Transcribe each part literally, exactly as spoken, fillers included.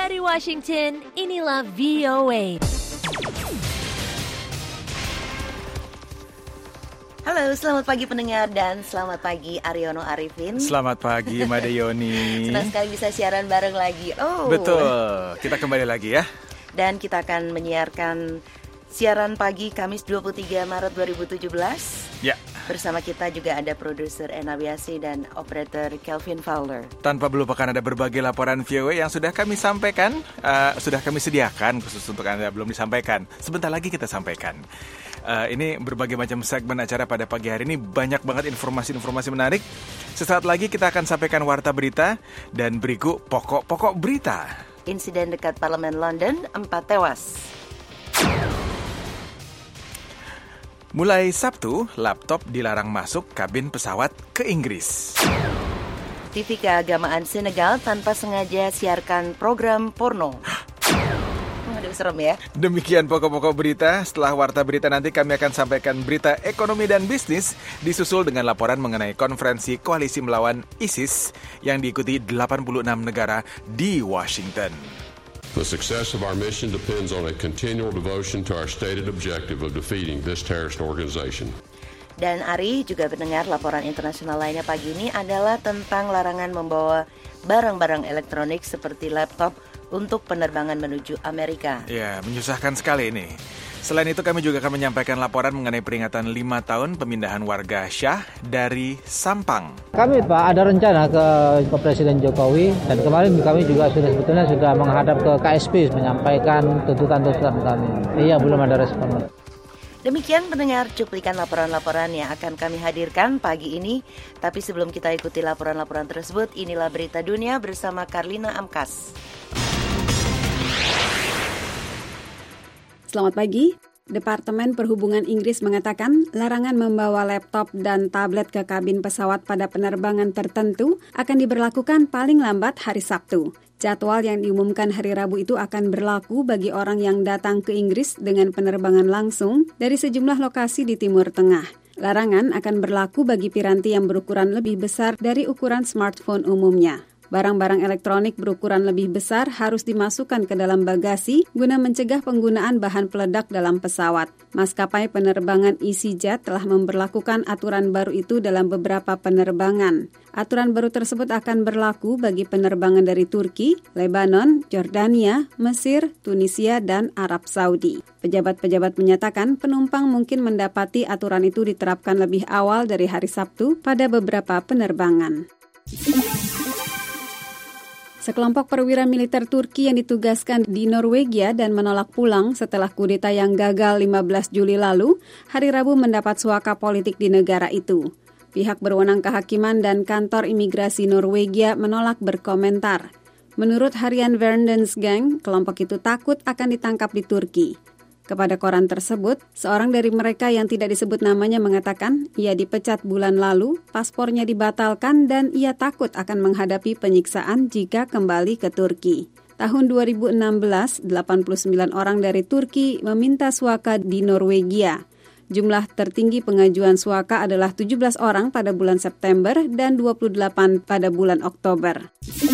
Dari Washington, inilah V O A. Halo, selamat pagi pendengar dan selamat pagi Aryono Arifin. Selamat pagi Made Yoni. Senang sekali bisa siaran bareng lagi. Oh. Betul, kita kembali lagi ya. Dan kita akan menyiarkan siaran pagi Kamis dua puluh tiga Maret dua ribu tujuh belas. Ya. Bersama kita juga ada produser Ena Biasi dan operator Kelvin Fowler. Tanpa melupakan ada berbagai laporan V O A yang sudah kami sampaikan, uh, sudah kami sediakan khusus untuk Anda belum disampaikan. Sebentar lagi kita sampaikan. Uh, ini berbagai macam segmen acara pada pagi hari ini, banyak banget informasi-informasi menarik. Sesaat lagi kita akan sampaikan warta berita dan berikut pokok-pokok berita. Insiden dekat Parlemen London, empat tewas. Mulai Sabtu, laptop dilarang masuk kabin pesawat ke Inggris. T V keagamaan Senegal tanpa sengaja siarkan program porno. Aduh, serem ya. Demikian pokok-pokok berita. Setelah warta berita nanti kami akan sampaikan berita ekonomi dan bisnis, disusul dengan laporan mengenai konferensi koalisi melawan ISIS yang diikuti delapan puluh enam negara di Washington. The success of our mission depends on a continual devotion to our stated objective of defeating this terrorist organization. Dan Ari juga mendengar laporan internasional lainnya pagi ini adalah tentang larangan membawa barang-barang elektronik seperti laptop untuk penerbangan menuju Amerika. Ya, menyusahkan sekali ini. Selain itu kami juga akan menyampaikan laporan mengenai peringatan lima tahun pemindahan warga Syah dari Sampang. Kami Pak ada rencana ke, ke Presiden Jokowi dan kemarin kami juga sudah sebetulnya sudah menghadap ke K S P menyampaikan tuntutan-tuntutan kami. Iya, belum ada respon. Demikian pendengar cuplikan laporan-laporan yang akan kami hadirkan pagi ini. Tapi sebelum kita ikuti laporan-laporan tersebut, inilah berita dunia bersama Karlina Amkas. Selamat pagi. Departemen Perhubungan Inggris mengatakan larangan membawa laptop dan tablet ke kabin pesawat pada penerbangan tertentu akan diberlakukan paling lambat hari Sabtu. Jadwal yang diumumkan hari Rabu itu akan berlaku bagi orang yang datang ke Inggris dengan penerbangan langsung dari sejumlah lokasi di Timur Tengah. Larangan akan berlaku bagi piranti yang berukuran lebih besar dari ukuran smartphone umumnya. Barang-barang elektronik berukuran lebih besar harus dimasukkan ke dalam bagasi guna mencegah penggunaan bahan peledak dalam pesawat. Maskapai penerbangan EasyJet telah memberlakukan aturan baru itu dalam beberapa penerbangan. Aturan baru tersebut akan berlaku bagi penerbangan dari Turki, Lebanon, Jordania, Mesir, Tunisia, dan Arab Saudi. Pejabat-pejabat menyatakan penumpang mungkin mendapati aturan itu diterapkan lebih awal dari hari Sabtu pada beberapa penerbangan. Sekelompok perwira militer Turki yang ditugaskan di Norwegia dan menolak pulang setelah kudeta yang gagal lima belas Juli lalu, hari Rabu mendapat suaka politik di negara itu. Pihak berwenang kehakiman dan kantor imigrasi Norwegia menolak berkomentar. Menurut harian Verdensgang, kelompok itu takut akan ditangkap di Turki. Kepada koran tersebut, seorang dari mereka yang tidak disebut namanya mengatakan ia dipecat bulan lalu, paspornya dibatalkan dan ia takut akan menghadapi penyiksaan jika kembali ke Turki. Tahun dua ribu enam belas, delapan puluh sembilan orang dari Turki meminta suaka di Norwegia. Jumlah tertinggi pengajuan suaka adalah tujuh belas orang pada bulan September dan dua puluh delapan pada bulan Oktober.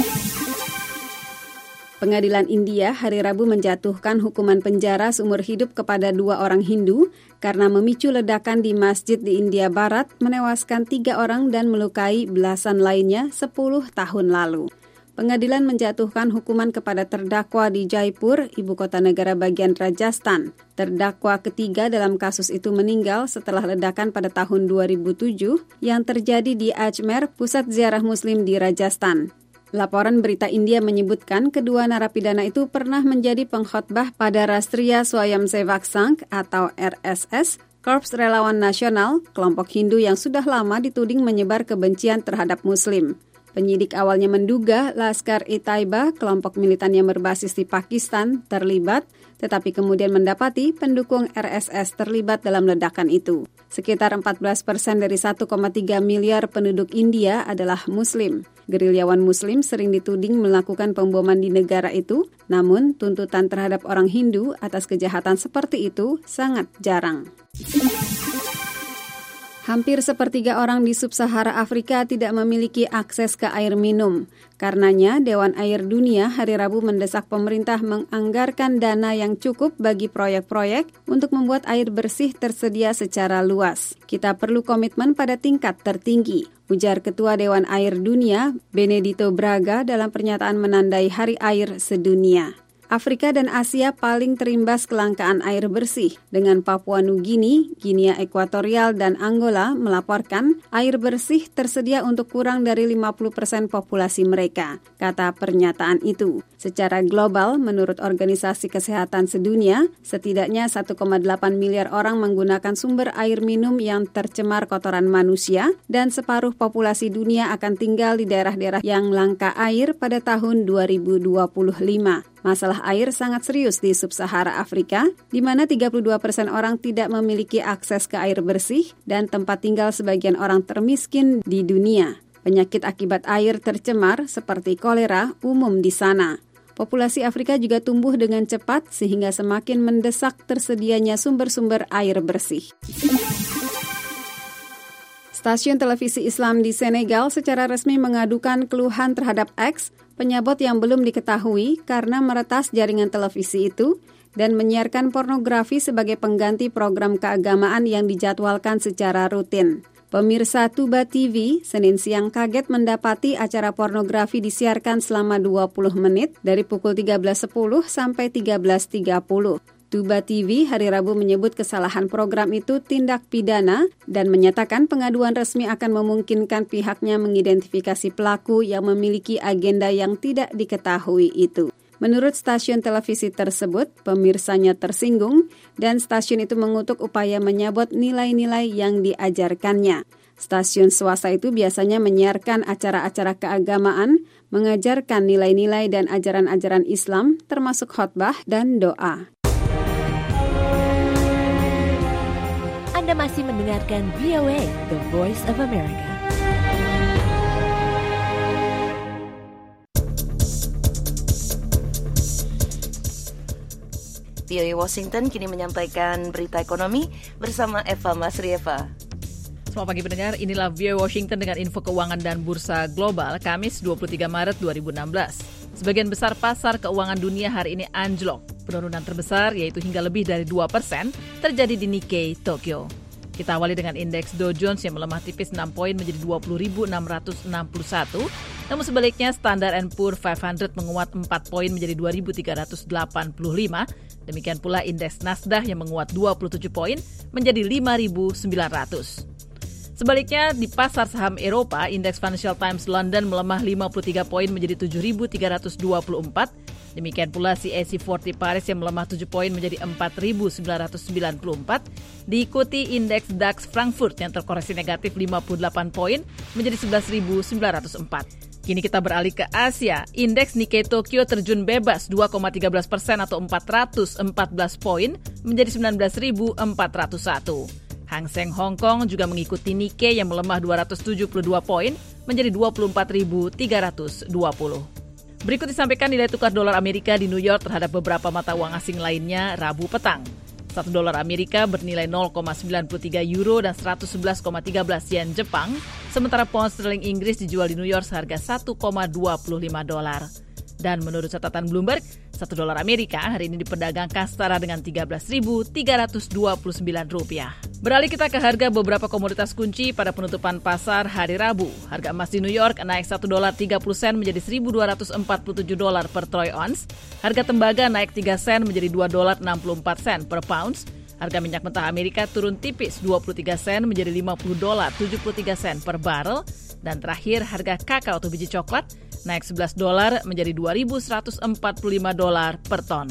Pengadilan India hari Rabu menjatuhkan hukuman penjara seumur hidup kepada dua orang Hindu karena memicu ledakan di masjid di India Barat, menewaskan tiga orang dan melukai belasan lainnya sepuluh tahun lalu. Pengadilan menjatuhkan hukuman kepada terdakwa di Jaipur, ibu kota negara bagian Rajasthan. Terdakwa ketiga dalam kasus itu meninggal setelah ledakan pada tahun dua ribu tujuh yang terjadi di Ajmer, pusat ziarah Muslim di Rajasthan. Laporan berita India menyebutkan kedua narapidana itu pernah menjadi pengkhotbah pada Rastriya Swayamsevak Sangh atau R S S, Korps Relawan Nasional, kelompok Hindu yang sudah lama dituding menyebar kebencian terhadap Muslim. Penyidik awalnya menduga Laskar-e-Taiba, kelompok militan yang berbasis di Pakistan, terlibat, tetapi kemudian mendapati pendukung R S S terlibat dalam ledakan itu. Sekitar empat belas persen dari satu koma tiga miliar penduduk India adalah Muslim. Gerilyawan Muslim sering dituding melakukan pemboman di negara itu, namun tuntutan terhadap orang Hindu atas kejahatan seperti itu sangat jarang. Hampir sepertiga orang di sub-Sahara Afrika tidak memiliki akses ke air minum. Karenanya, Dewan Air Dunia hari Rabu mendesak pemerintah menganggarkan dana yang cukup bagi proyek-proyek untuk membuat air bersih tersedia secara luas. Kita perlu komitmen pada tingkat tertinggi, ujar Ketua Dewan Air Dunia, Benedito Braga dalam pernyataan menandai Hari Air Sedunia. Afrika dan Asia paling terimbas kelangkaan air bersih, dengan Papua Nugini, Guinea Ekuatorial, dan Angola melaporkan air bersih tersedia untuk kurang dari lima puluh persen populasi mereka, kata pernyataan itu. Secara global, menurut Organisasi Kesehatan Sedunia, setidaknya satu koma delapan miliar orang menggunakan sumber air minum yang tercemar kotoran manusia, dan separuh populasi dunia akan tinggal di daerah-daerah yang langka air pada tahun dua ribu dua puluh lima. Masalah air sangat serius di sub-Sahara Afrika, di mana tiga puluh dua persen orang tidak memiliki akses ke air bersih dan tempat tinggal sebagian orang termiskin di dunia. Penyakit akibat air tercemar seperti kolera umum di sana. Populasi Afrika juga tumbuh dengan cepat sehingga semakin mendesak tersedianya sumber-sumber air bersih. Stasiun televisi Islam di Senegal secara resmi mengadukan keluhan terhadap X, penyabot yang belum diketahui karena meretas jaringan televisi itu dan menyiarkan pornografi sebagai pengganti program keagamaan yang dijadwalkan secara rutin. Pemirsa Touba T V Senin siang kaget mendapati acara pornografi disiarkan selama dua puluh menit dari pukul tiga belas sepuluh sampai tiga belas tiga puluh. Touba T V hari Rabu menyebut kesalahan program itu tindak pidana dan menyatakan pengaduan resmi akan memungkinkan pihaknya mengidentifikasi pelaku yang memiliki agenda yang tidak diketahui itu. Menurut stasiun televisi tersebut, pemirsanya tersinggung dan stasiun itu mengutuk upaya menyabot nilai-nilai yang diajarkannya. Stasiun swasta itu biasanya menyiarkan acara-acara keagamaan, mengajarkan nilai-nilai dan ajaran-ajaran Islam, termasuk khotbah dan doa. Anda masih mendengarkan V O A, The Voice of America. V O A Washington kini menyampaikan berita ekonomi bersama Eva Masri. Eva. Selamat pagi pendengar, inilah V O A Washington dengan info keuangan dan bursa global Kamis dua puluh tiga Maret dua ribu enam belas. Sebagian besar pasar keuangan dunia hari ini anjlok. Penurunan terbesar, yaitu hingga lebih dari dua persen, terjadi di Nikkei, Tokyo. Kita awali dengan indeks Dow Jones yang melemah tipis enam poin menjadi dua puluh ribu enam ratus enam puluh satu. Namun sebaliknya Standard and Poor's lima ratus menguat empat poin menjadi dua ribu tiga ratus delapan puluh lima. Demikian pula indeks Nasdaq yang menguat dua puluh tujuh poin menjadi lima ribu sembilan ratus. Sebaliknya, di pasar saham Eropa, indeks Financial Times London melemah lima puluh tiga poin menjadi tujuh ribu tiga ratus dua puluh empat. Demikian pula C A C empat puluh Paris yang melemah tujuh poin menjadi empat ribu sembilan ratus sembilan puluh empat. Diikuti indeks DAX Frankfurt yang terkoreksi negatif lima puluh delapan poin menjadi sebelas ribu sembilan ratus empat. Kini kita beralih ke Asia. Indeks Nikkei Tokyo terjun bebas dua koma tiga belas persen atau empat ratus empat belas poin menjadi sembilan belas ribu empat ratus satu. Hang Seng Hong Kong juga mengikuti Nikkei yang melemah dua ratus tujuh puluh dua poin menjadi dua puluh empat ribu tiga ratus dua puluh. Berikut disampaikan nilai tukar dolar Amerika di New York terhadap beberapa mata uang asing lainnya Rabu petang. Satu dolar Amerika bernilai nol koma sembilan tiga euro dan seratus sebelas koma tiga belas yen Jepang, sementara pound sterling Inggris dijual di New York seharga satu koma dua lima dolar. Dan menurut catatan Bloomberg, satu dolar Amerika hari ini diperdagangkan setara dengan tiga belas ribu tiga ratus dua puluh sembilan rupiah. Beralih kita ke harga beberapa komoditas kunci pada penutupan pasar hari Rabu. Harga emas di New York naik satu dolar tiga puluh sen menjadi seribu dua ratus empat puluh tujuh dolar per troy ounce. Harga tembaga naik tiga sen menjadi dua dolar enam puluh empat sen per pounds. Harga minyak mentah Amerika turun tipis dua puluh tiga sen menjadi lima puluh dolar tujuh puluh tiga sen per barrel. Dan terakhir harga kakao atau biji coklat naik sebelas dolar menjadi dua ribu seratus empat puluh lima dolar per ton.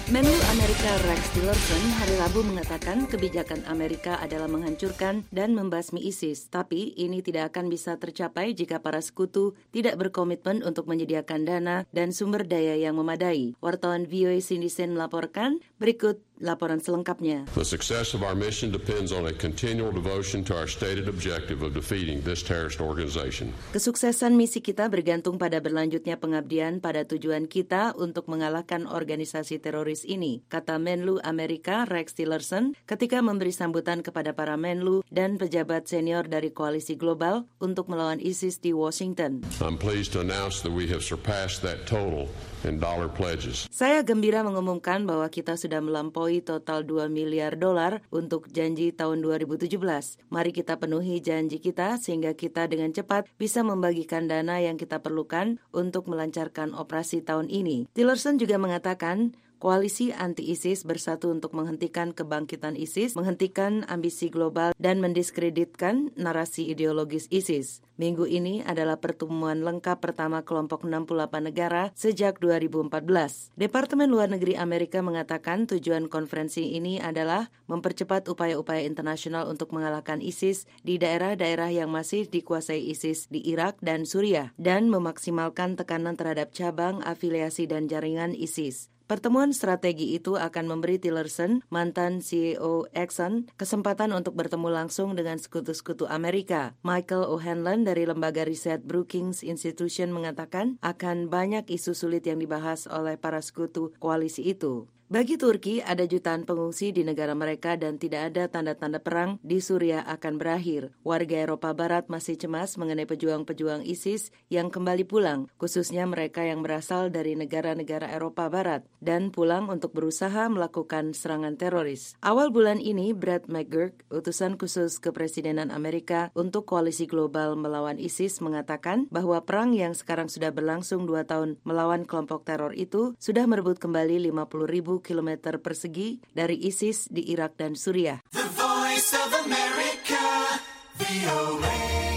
Menlu Amerika Rex Tillerson hari Rabu mengatakan kebijakan Amerika adalah menghancurkan dan membasmi ISIS, tapi ini tidak akan bisa tercapai jika para sekutu tidak berkomitmen untuk menyediakan dana dan sumber daya yang memadai. Wartawan V O A Cindy Sen melaporkan, berikut laporan selengkapnya. The success of our mission depends on a continual devotion to our stated objective of defeating this terrorist organization. Kesuksesan misi kita bergantung pada berlanjutnya pengabdian pada tujuan kita untuk mengalahkan organisasi teroris ini, kata Menlu Amerika Rex Tillerson ketika memberi sambutan kepada para Menlu dan pejabat senior dari koalisi global untuk melawan ISIS di Washington. I'm pleased to announce that we have surpassed that total in dollar pledges. Saya gembira mengumumkan bahwa kita sudah melampaui total dua miliar dolar untuk janji tahun dua ribu tujuh belas. Mari kita penuhi janji kita sehingga kita dengan cepat bisa membagikan dana yang kita perlukan untuk melancarkan operasi tahun ini. Tillerson juga mengatakan koalisi anti-ISIS bersatu untuk menghentikan kebangkitan ISIS, menghentikan ambisi global, dan mendiskreditkan narasi ideologis ISIS. Minggu ini adalah pertemuan lengkap pertama kelompok enam puluh delapan negara sejak dua ribu empat belas. Departemen Luar Negeri Amerika mengatakan tujuan konferensi ini adalah mempercepat upaya-upaya internasional untuk mengalahkan ISIS di daerah-daerah yang masih dikuasai ISIS di Irak dan Suriah, dan memaksimalkan tekanan terhadap cabang, afiliasi, dan jaringan ISIS. Pertemuan strategi itu akan memberi Tillerson, mantan C E O Exxon, kesempatan untuk bertemu langsung dengan sekutu-sekutu Amerika. Michael O'Hanlon dari lembaga riset Brookings Institution mengatakan akan banyak isu sulit yang dibahas oleh para sekutu koalisi itu. Bagi Turki, ada jutaan pengungsi di negara mereka dan tidak ada tanda-tanda perang di Suriah akan berakhir. Warga Eropa Barat masih cemas mengenai pejuang-pejuang ISIS yang kembali pulang, khususnya mereka yang berasal dari negara-negara Eropa Barat, dan pulang untuk berusaha melakukan serangan teroris. Awal bulan ini, Brad McGurk, utusan khusus Kepresidenan Amerika untuk Koalisi Global melawan ISIS, mengatakan bahwa perang yang sekarang sudah berlangsung dua tahun melawan kelompok teror itu sudah merebut kembali lima puluh ribu kilometer persegi dari ISIS di Irak dan Suriah. The Voice of America, V O A.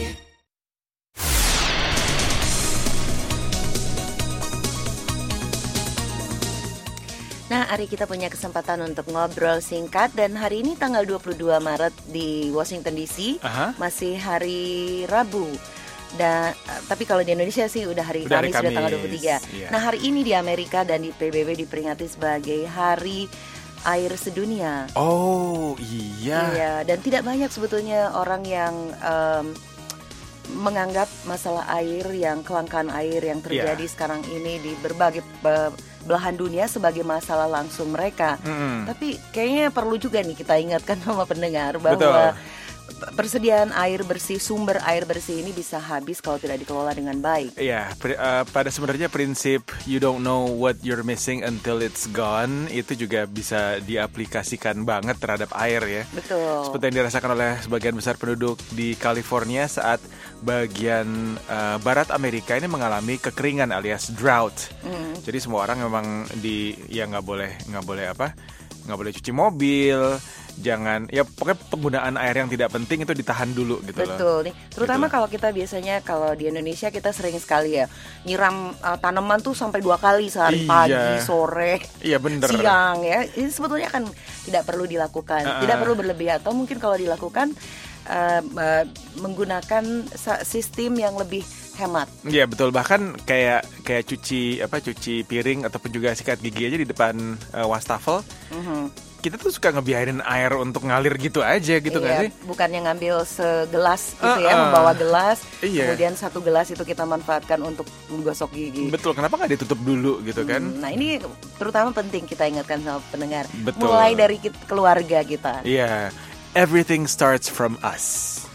Nah, hari kita punya kesempatan untuk ngobrol singkat, dan hari ini tanggal dua puluh dua Maret di Washington D C, Aha. masih hari Rabu. Dan tapi kalau di Indonesia sih udah hari udah Kamis, hari Kamis sudah tanggal dua puluh tiga. Yeah. Nah, hari ini di Amerika dan di P B B diperingati sebagai Hari Air Sedunia. Oh, iya. Iya, dan tidak banyak sebetulnya orang yang um, menganggap masalah air, yang kelangkaan air yang terjadi yeah. sekarang ini di berbagai uh, belahan dunia sebagai masalah langsung mereka. Mm-hmm. Tapi kayaknya perlu juga nih kita ingatkan sama pendengar bahwa Betul. persediaan air bersih, sumber air bersih ini bisa habis kalau tidak dikelola dengan baik. Iya, uh, pada sebenarnya prinsip you don't know what you're missing until it's gone itu juga bisa diaplikasikan banget terhadap air ya. Betul. Seperti yang dirasakan oleh sebagian besar penduduk di California saat bagian uh, barat Amerika ini mengalami kekeringan alias drought. Mm. Jadi semua orang memang di ya nggak boleh nggak boleh apa nggak boleh cuci mobil. Jangan, ya pokoknya penggunaan air yang tidak penting itu ditahan dulu gitu Betul, loh. Betul nih, terutama gitu. Kalau kita biasanya kalau di Indonesia kita sering sekali ya nyiram uh, tanaman tuh sampai dua kali sehari, iya. pagi, sore, iya, bener. siang ya. Ini sebetulnya kan tidak perlu dilakukan, uh-uh. tidak perlu berlebih, atau mungkin kalau dilakukan uh, uh, menggunakan sistem yang lebih hemat. Iya betul, bahkan kayak kayak cuci apa cuci piring ataupun juga sikat gigi aja di depan uh, wastafel. Uh-huh. Kita tuh suka ngebiarin air untuk ngalir gitu aja gitu nggak iya, sih? Bukannya ngambil segelas gitu uh, ya, uh, membawa gelas, iya. kemudian satu gelas itu kita manfaatkan untuk menggosok gigi. Betul, kenapa nggak ditutup dulu gitu kan? Hmm, nah ini terutama penting kita ingatkan sama pendengar. Betul. Mulai dari kita, keluarga kita. Iya, yeah. Everything starts from us.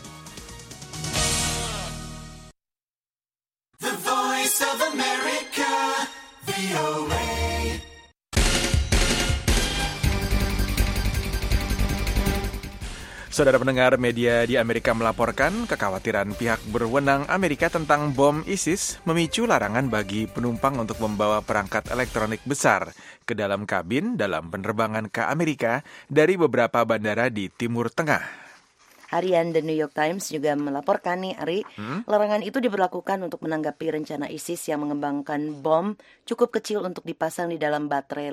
The Voice of America, V O A. Saudara pendengar, media di Amerika melaporkan kekhawatiran pihak berwenang Amerika tentang bom ISIS memicu larangan bagi penumpang untuk membawa perangkat elektronik besar ke dalam kabin dalam penerbangan ke Amerika dari beberapa bandara di Timur Tengah. Harian The New York Times juga melaporkan nih, Ari, hmm? larangan itu diberlakukan untuk menanggapi rencana ISIS yang mengembangkan bom cukup kecil untuk dipasang di dalam baterai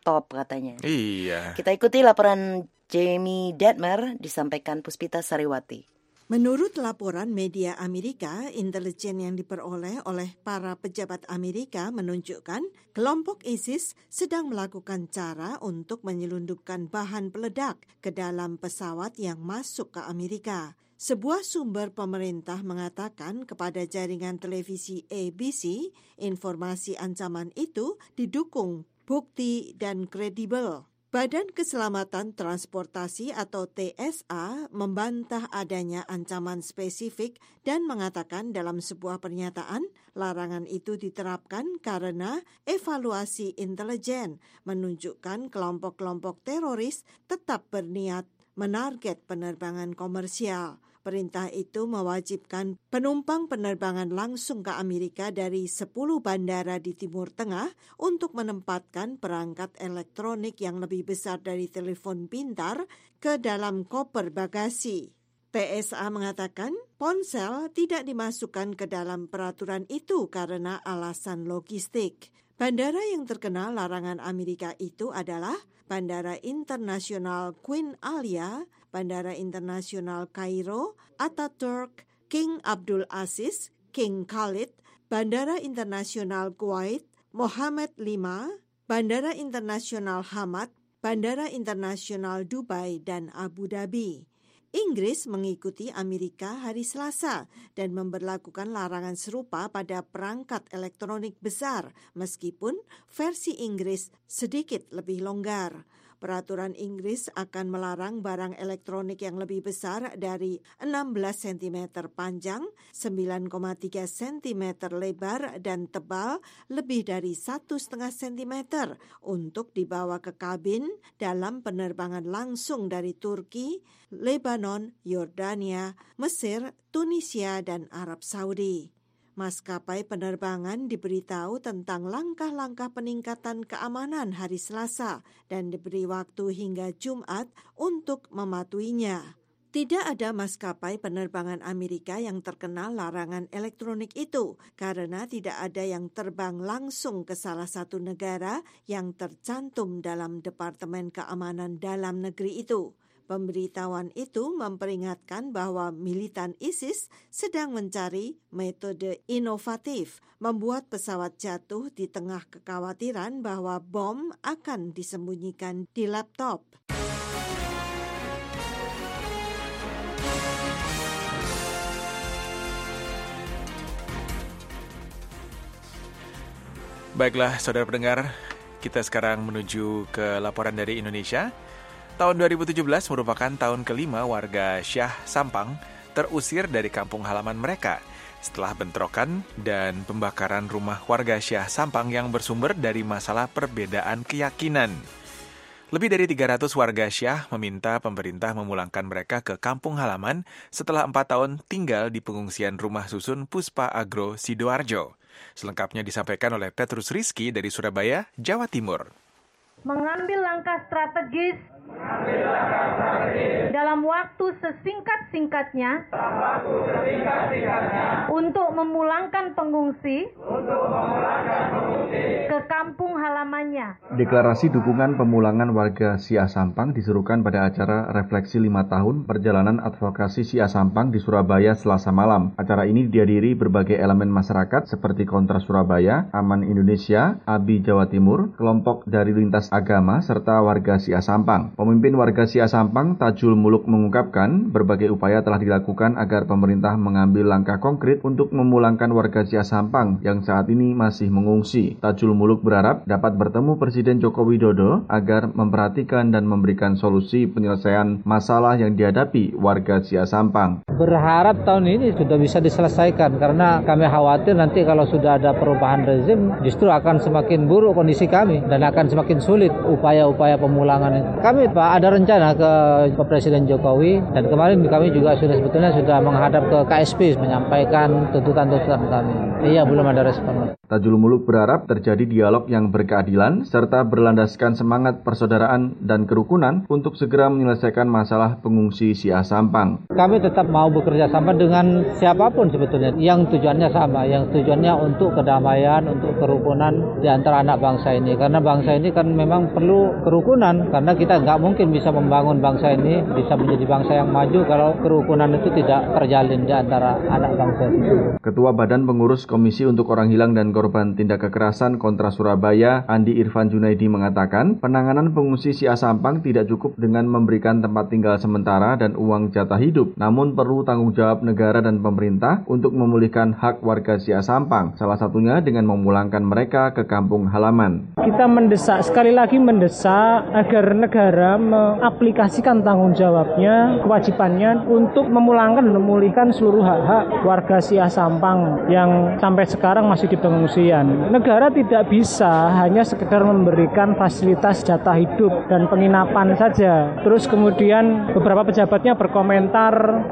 laptop katanya. Iya. Kita ikuti laporan Jamie Detmer disampaikan Puspita Sariwati. Menurut laporan media Amerika, intelijen yang diperoleh oleh para pejabat Amerika menunjukkan kelompok ISIS sedang melakukan cara untuk menyelundupkan bahan peledak ke dalam pesawat yang masuk ke Amerika. Sebuah sumber pemerintah mengatakan kepada jaringan televisi A B C, informasi ancaman itu didukung bukti dan kredibel. Badan Keselamatan Transportasi atau T S A membantah adanya ancaman spesifik dan mengatakan dalam sebuah pernyataan, larangan itu diterapkan karena evaluasi intelijen menunjukkan kelompok-kelompok teroris tetap berniat menarget penerbangan komersial. Perintah itu mewajibkan penumpang penerbangan langsung ke Amerika dari sepuluh bandara di Timur Tengah untuk menempatkan perangkat elektronik yang lebih besar dari telepon pintar ke dalam koper bagasi. T S A mengatakan ponsel tidak dimasukkan ke dalam peraturan itu karena alasan logistik. Bandara yang terkena larangan Amerika itu adalah Bandara Internasional Queen Alia, Bandara Internasional Kairo, Ataturk, King Abdul Aziz, King Khalid, Bandara Internasional Kuwait, Mohammed lima, Bandara Internasional Hamad, Bandara Internasional Dubai, dan Abu Dhabi. Inggris mengikuti Amerika hari Selasa dan memberlakukan larangan serupa pada perangkat elektronik besar, meskipun versi Inggris sedikit lebih longgar. Peraturan Inggris akan melarang barang elektronik yang lebih besar dari enam belas sentimeter panjang, sembilan koma tiga sentimeter lebar, dan tebal lebih dari satu koma lima sentimeter untuk dibawa ke kabin dalam penerbangan langsung dari Turki, Lebanon, Yordania, Mesir, Tunisia, dan Arab Saudi. Maskapai penerbangan diberitahu tentang langkah-langkah peningkatan keamanan hari Selasa dan diberi waktu hingga Jumat untuk mematuhinya. Tidak ada maskapai penerbangan Amerika yang terkena larangan elektronik itu karena tidak ada yang terbang langsung ke salah satu negara yang tercantum dalam Departemen Keamanan Dalam Negeri itu. Pemberitahuan itu memperingatkan bahwa militan ISIS sedang mencari metode inovatif membuat pesawat jatuh di tengah kekhawatiran bahwa bom akan disembunyikan di laptop. Baiklah, saudara pendengar, kita sekarang menuju ke laporan dari Indonesia. Tahun dua ribu tujuh belas merupakan tahun kelima warga Syah Sampang terusir dari kampung halaman mereka setelah bentrokan dan pembakaran rumah warga Syah Sampang yang bersumber dari masalah perbedaan keyakinan. Lebih dari tiga ratus warga Syah meminta pemerintah memulangkan mereka ke kampung halaman setelah empat tahun tinggal di pengungsian rumah susun Puspa Agro Sidoarjo. Selengkapnya disampaikan oleh Petrus Rizky dari Surabaya, Jawa Timur. Mengambil langkah strategis dalam waktu sesingkat-singkatnya untuk memulangkan pengungsi ke kampung halamannya. Deklarasi dukungan pemulangan warga Syah Sampang diserukan pada acara refleksi lima tahun perjalanan advokasi Syah Sampang di Surabaya Selasa malam. Acara ini dihadiri berbagai elemen masyarakat seperti Kontra Surabaya, Aman Indonesia, A B I Jawa Timur, kelompok dari lintas agama, serta warga Syah Sampang. Pemimpin warga Syah Sampang, Tajul Muluk, mengungkapkan berbagai upaya telah dilakukan agar pemerintah mengambil langkah konkret untuk memulangkan warga Syah Sampang yang saat ini masih mengungsi. Tajul Muluk berharap dapat bertemu Presiden Joko Widodo agar memperhatikan dan memberikan solusi penyelesaian masalah yang dihadapi warga Syah Sampang. Berharap tahun ini sudah bisa diselesaikan karena kami khawatir nanti kalau sudah ada perubahan rezim justru akan semakin buruk kondisi kami dan akan semakin sulit upaya-upaya pemulangan itu. Kami kami Pak ada rencana ke, ke Presiden Jokowi dan kemarin kami juga sudah sebetulnya sudah menghadap ke K S P menyampaikan tuntutan-tuntutan kami. Iya, belum ada respon. Tajul Muluk berharap terjadi dialog yang berkeadilan serta berlandaskan semangat persaudaraan dan kerukunan untuk segera menyelesaikan masalah pengungsi Siak Sampang. Kami tetap mau bekerja sama dengan siapapun sebetulnya yang tujuannya sama, yang tujuannya untuk kedamaian, untuk kerukunan di antara anak bangsa ini. Karena bangsa ini kan memang perlu kerukunan, karena kita nggak mungkin bisa membangun bangsa ini bisa menjadi bangsa yang maju kalau kerukunan itu tidak terjalin di antara anak bangsa itu. Ketua Badan Pengurus Komisi untuk Orang Hilang dan Korban Tindak Kekerasan kontra Surabaya, Andi Irfan Junaidi mengatakan, penanganan pengungsi Siak Sampang tidak cukup dengan memberikan tempat tinggal sementara dan uang jatah hidup, namun perlu tanggung jawab negara dan pemerintah untuk memulihkan hak warga Siak Sampang, salah satunya dengan memulangkan mereka ke kampung halaman. Kita mendesak, sekali lagi mendesak agar negara mengaplikasikan tanggung jawabnya, kewajibannya untuk memulangkan dan memulihkan seluruh hak-hak warga Siak Sampang yang sampai sekarang masih di pengungsian. Negara tidak bisa hanya sekedar memberikan fasilitas jatah hidup dan penginapan saja. Terus kemudian beberapa pejabatnya berkomentar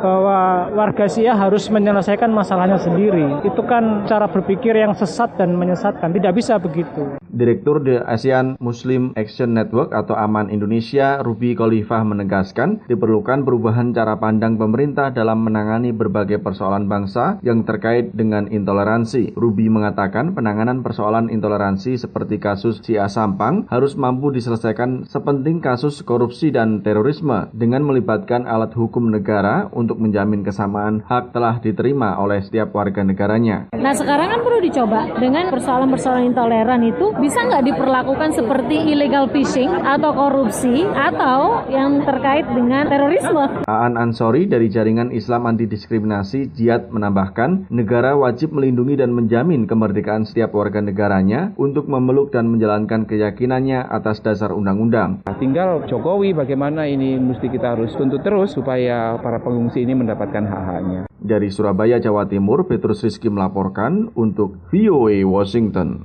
bahwa warga Siak harus menyelesaikan masalahnya sendiri. Itu kan cara berpikir yang sesat dan menyesatkan. Tidak bisa begitu. Direktur The ASEAN Muslim Action Network atau AMAN Indonesia, Ruby Khalifah menegaskan diperlukan perubahan cara pandang pemerintah dalam menangani berbagai persoalan bangsa yang terkait dengan intoleransi. Ruby mengatakan penanganan persoalan intoleransi seperti kasus Siak Sampang harus mampu diselesaikan sepenting kasus korupsi dan terorisme dengan melibatkan alat hukum negara untuk menjamin kesamaan hak telah diterima oleh setiap warga negaranya. Nah sekarang kan perlu dicoba dengan persoalan-persoalan intoleran itu bisa nggak diperlakukan seperti illegal fishing atau korupsi atau yang terkait dengan terorisme. Aan Ansori dari Jaringan Islam Anti Diskriminasi Jihad menambahkan, negara wajib melindungi dan menjamin kemerdekaan setiap warga negaranya untuk memeluk dan menjalankan keyakinannya atas dasar undang-undang. Tinggal Jokowi bagaimana ini mesti kita harus tuntut terus supaya para pengungsi ini mendapatkan hak-haknya. Dari Surabaya, Jawa Timur, Petrus Rizky melaporkan untuk V O A Washington.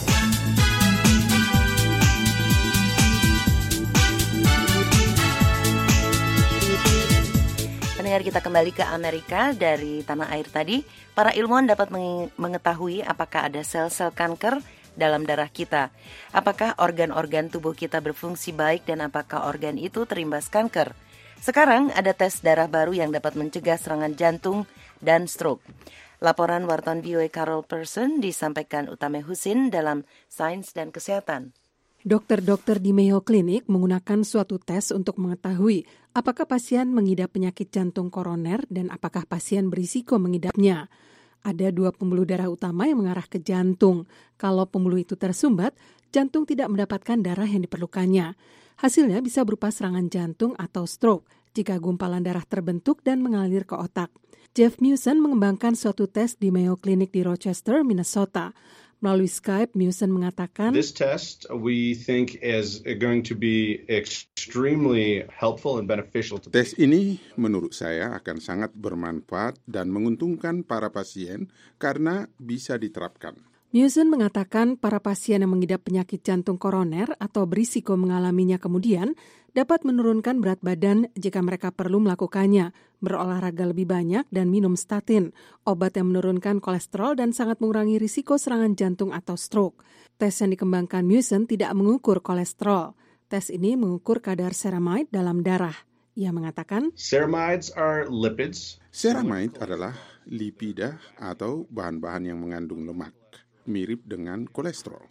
Pendengar, kita kembali ke Amerika. Dari tanah air tadi, para ilmuwan dapat mengetahui apakah ada sel-sel kanker dalam darah kita, apakah organ-organ tubuh kita berfungsi baik, dan apakah organ itu terimbas kanker. Sekarang ada tes darah baru yang dapat mencegah serangan jantung dan stroke. Laporan wartawan V O A Carol Person disampaikan Utame Husin dalam Sains dan Kesehatan. Dokter-dokter di Mayo Clinic menggunakan suatu tes untuk mengetahui apakah pasien mengidap penyakit jantung koroner dan apakah pasien berisiko mengidapnya. Ada dua pembuluh darah utama yang mengarah ke jantung. Kalau pembuluh itu tersumbat, jantung tidak mendapatkan darah yang diperlukannya. Hasilnya bisa berupa serangan jantung atau stroke jika gumpalan darah terbentuk dan mengalir ke otak. Jeff Mewson mengembangkan suatu tes di Mayo Clinic di Rochester, Minnesota. Melalui Skype, Mewson mengatakan, This test we think is going to be extremely helpful and beneficial to Tes ini menurut saya akan sangat bermanfaat dan menguntungkan para pasien karena bisa diterapkan. Mewson mengatakan para pasien yang mengidap penyakit jantung koroner atau berisiko mengalaminya kemudian dapat menurunkan berat badan jika mereka perlu melakukannya, berolahraga lebih banyak dan minum statin, obat yang menurunkan kolesterol dan sangat mengurangi risiko serangan jantung atau stroke. Tes yang dikembangkan Mewson tidak mengukur kolesterol. Tes ini mengukur kadar ceramide dalam darah. Ia mengatakan, Ceramides are lipids. Ceramide adalah lipida atau bahan-bahan yang mengandung lemak, mirip dengan kolesterol.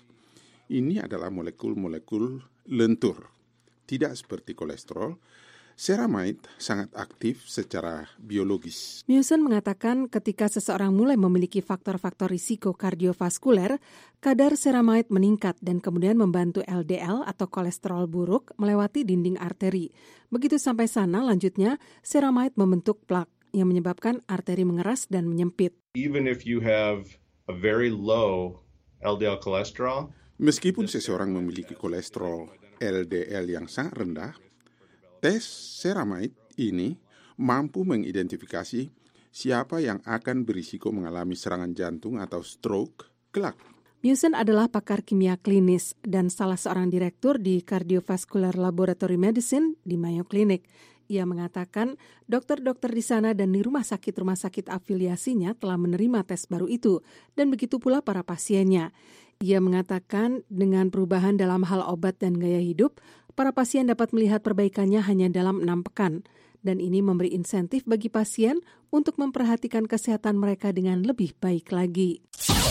Ini adalah molekul-molekul lentur. Tidak seperti kolesterol, ceramide sangat aktif secara biologis. Mewson mengatakan ketika seseorang mulai memiliki faktor-faktor risiko kardiovaskuler, kadar ceramide meningkat dan kemudian membantu L D L atau kolesterol buruk melewati dinding arteri. Begitu sampai sana, lanjutnya ceramide membentuk plak yang menyebabkan arteri mengeras dan menyempit. Even if you have a very low L D L cholesterol, meskipun seseorang memiliki kolesterol L D L yang sangat rendah, tes ceramide ini mampu mengidentifikasi siapa yang akan berisiko mengalami serangan jantung atau stroke kelak. Mewson adalah pakar kimia klinis dan salah seorang direktur di Cardiovascular Laboratory Medicine di Mayo Clinic. Ia mengatakan dokter-dokter di sana dan di rumah sakit-rumah sakit afiliasinya telah menerima tes baru itu, dan begitu pula para pasiennya. Ia mengatakan dengan perubahan dalam hal obat dan gaya hidup, para pasien dapat melihat perbaikannya hanya dalam enam pekan. Dan ini memberi insentif bagi pasien untuk memperhatikan kesehatan mereka dengan lebih baik lagi.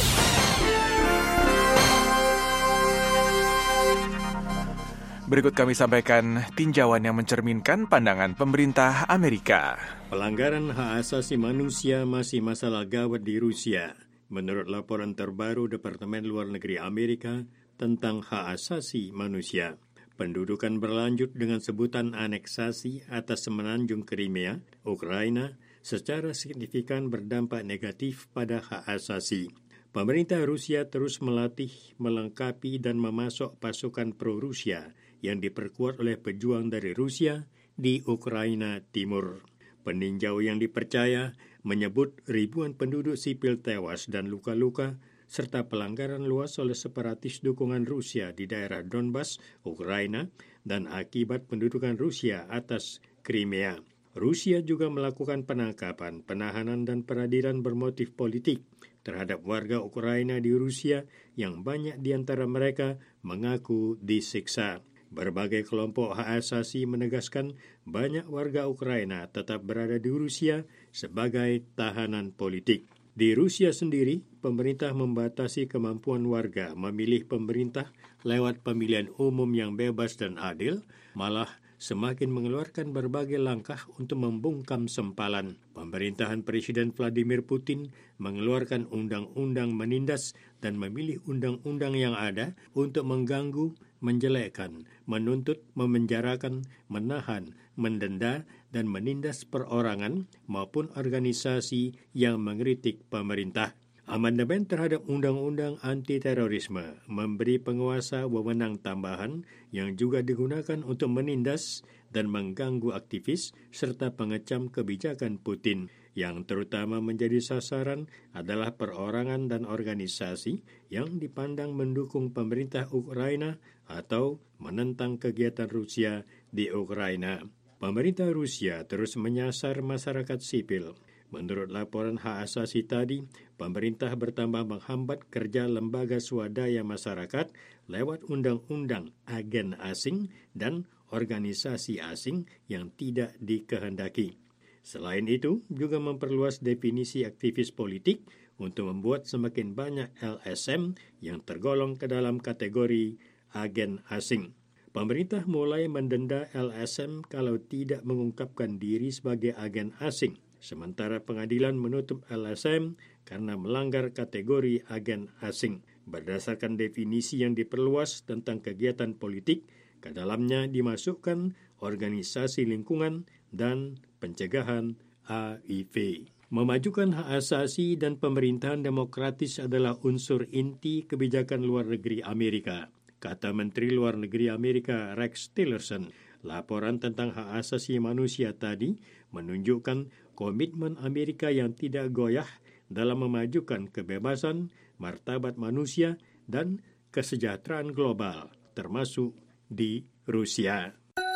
Berikut kami sampaikan tinjauan yang mencerminkan pandangan pemerintah Amerika. Pelanggaran hak asasi manusia masih masalah gawat di Rusia. Menurut laporan terbaru Departemen Luar Negeri Amerika tentang hak asasi manusia, pendudukan berlanjut dengan sebutan aneksasi atas semenanjung Crimea, Ukraina, secara signifikan berdampak negatif pada hak asasi. Pemerintah Rusia terus melatih, melengkapi, dan memasok pasukan pro-Rusia yang diperkuat oleh pejuang dari Rusia di Ukraina Timur. Peninjau yang dipercaya menyebut ribuan penduduk sipil tewas dan luka-luka, serta pelanggaran luas oleh separatis dukungan Rusia di daerah Donbas, Ukraina, dan akibat pendudukan Rusia atas Crimea. Rusia juga melakukan penangkapan, penahanan, dan peradilan bermotif politik terhadap warga Ukraina di Rusia yang banyak di antara mereka mengaku disiksa. Berbagai kelompok hak asasi menegaskan banyak warga Ukraina tetap berada di Rusia sebagai tahanan politik. Di Rusia sendiri, pemerintah membatasi kemampuan warga memilih pemerintah lewat pemilihan umum yang bebas dan adil, malah semakin mengeluarkan berbagai langkah untuk membungkam sempalan. Pemerintahan Presiden Vladimir Putin mengeluarkan undang-undang menindas dan memilih undang-undang yang ada untuk mengganggu, menjelekkan, menuntut, memenjarakan, menahan, mendenda, dan menindas perorangan maupun organisasi yang mengkritik pemerintah. Amandemen terhadap Undang-Undang Anti-Terorisme memberi penguasa wewenang tambahan yang juga digunakan untuk menindas dan mengganggu aktivis serta pengecam kebijakan Putin. Yang terutama menjadi sasaran adalah perorangan dan organisasi yang dipandang mendukung pemerintah Ukraina atau menentang kegiatan Rusia di Ukraina. Pemerintah Rusia terus menyasar masyarakat sipil. Menurut laporan hak asasi tadi, pemerintah bertambah menghambat kerja lembaga swadaya masyarakat lewat undang-undang agen asing dan organisasi asing yang tidak dikehendaki. Selain itu, juga memperluas definisi aktivis politik untuk membuat semakin banyak L S M yang tergolong ke dalam kategori agen asing. Pemerintah mulai mendenda L S M kalau tidak mengungkapkan diri sebagai agen asing. Sementara pengadilan menutup L S M karena melanggar kategori agen asing. Berdasarkan definisi yang diperluas tentang kegiatan politik, ke dalamnya dimasukkan organisasi lingkungan dan pencegahan H I V. Memajukan hak asasi dan pemerintahan demokratis adalah unsur inti kebijakan luar negeri Amerika, kata Menteri Luar Negeri Amerika Rex Tillerson. Laporan tentang hak asasi manusia tadi menunjukkan komitmen Amerika yang tidak goyah dalam memajukan kebebasan, martabat manusia, dan kesejahteraan global, termasuk di Rusia.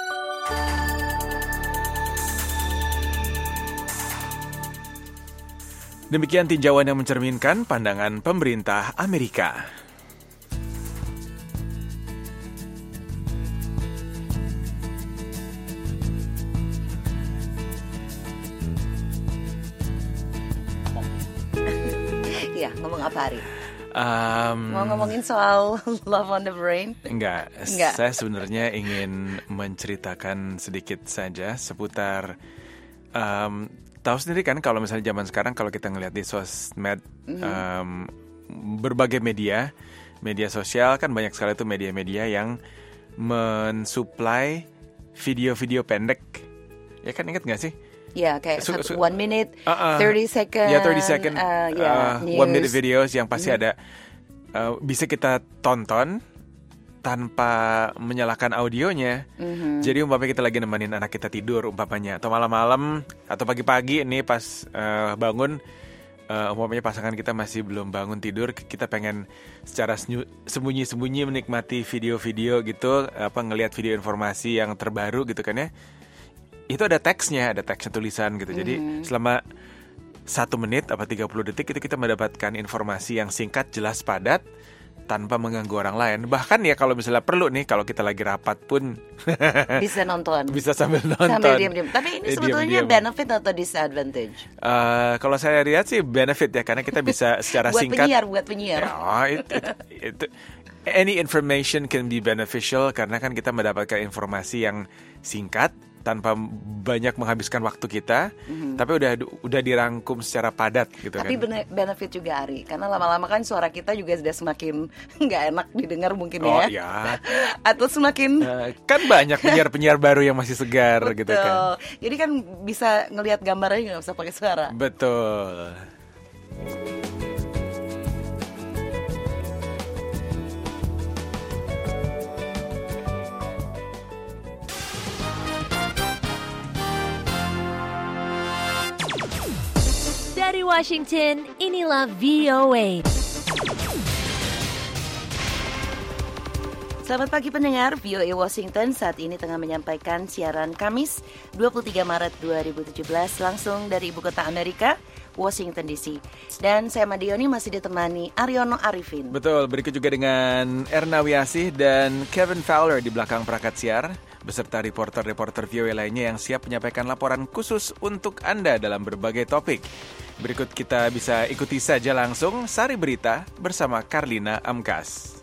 Demikian tinjauan yang mencerminkan pandangan pemerintah Amerika. Ya, ngomong apa hari? Um, Mau ngomongin soal Love on the Brain? Enggak, enggak. Saya sebenarnya ingin menceritakan sedikit saja seputar um, tahu sendiri kan kalau misalnya zaman sekarang kalau kita ngelihat di sosmed mm-hmm. um, berbagai media, media sosial kan banyak sekali tuh media-media yang mensuplai video-video pendek. Ya kan, ingat nggak sih? Ya, kayak so, so, one minute, uh, uh, thirty second, ya thirty second, uh, yeah, uh, one minute videos yang pasti mm. Hmm. ada uh, bisa kita tonton tanpa menyalakan audionya. Mm-hmm. Jadi umpamanya kita lagi nemenin anak kita tidur umpamanya, atau malam-malam atau pagi-pagi ini pas uh, bangun uh, umpamanya pasangan kita masih belum bangun tidur, kita pengen secara senyu, sembunyi-sembunyi menikmati video-video gitu, apa ngelihat video informasi yang terbaru gitu kan ya. Itu ada teksnya, ada teksnya tulisan gitu. Jadi mm-hmm. selama satu menit apa tiga puluh detik itu kita mendapatkan informasi yang singkat, jelas, padat, tanpa mengganggu orang lain. Bahkan ya kalau misalnya perlu nih, kalau kita lagi rapat pun bisa nonton, bisa sambil nonton, sambil diam-diam. Tapi ini eh, sebetulnya diam-diam. Benefit atau disadvantage? Uh, kalau saya lihat sih benefit ya, karena kita bisa secara buat singkat. Penyiar, buat penyiar. Oh, itu, itu, any information can be beneficial karena kan kita mendapatkan informasi yang singkat, tanpa banyak menghabiskan waktu kita, mm-hmm. tapi udah udah dirangkum secara padat gitu. Tapi kan. Tapi benefit juga Ari, karena lama-lama kan suara kita juga sudah semakin nggak enak didengar mungkin oh, ya. ya. Atau semakin uh, kan banyak penyiar-penyiar baru yang masih segar betul. gitu kan. Jadi kan bisa ngelihat gambarnya nggak usah pakai suara. Betul. Dari Washington, inilah V O A. Selamat pagi pendengar, V O A Washington saat ini tengah menyampaikan siaran Kamis dua puluh tiga Maret dua ribu tujuh belas langsung dari ibu kota Amerika, Washington D C. Dan saya Madioni masih ditemani Aryono Arifin. Betul, berikut juga dengan Erna Wiasih dan Kevin Fowler di belakang perangkat siar, beserta reporter-reporter V O A lainnya yang siap menyampaikan laporan khusus untuk Anda dalam berbagai topik. Berikut kita bisa ikuti saja langsung Sari Berita bersama Karlina Amkas.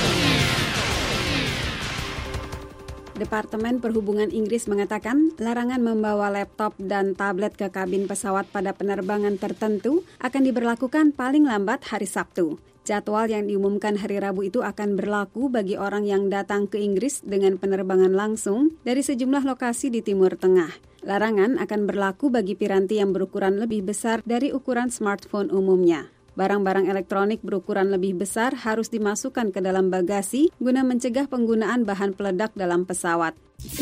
Departemen Perhubungan Inggris mengatakan larangan membawa laptop dan tablet ke kabin pesawat pada penerbangan tertentu akan diberlakukan paling lambat hari Sabtu. Jadwal yang diumumkan hari Rabu itu akan berlaku bagi orang yang datang ke Inggris dengan penerbangan langsung dari sejumlah lokasi di Timur Tengah. Larangan akan berlaku bagi piranti yang berukuran lebih besar dari ukuran smartphone umumnya. Barang-barang elektronik berukuran lebih besar harus dimasukkan ke dalam bagasi guna mencegah penggunaan bahan peledak dalam pesawat.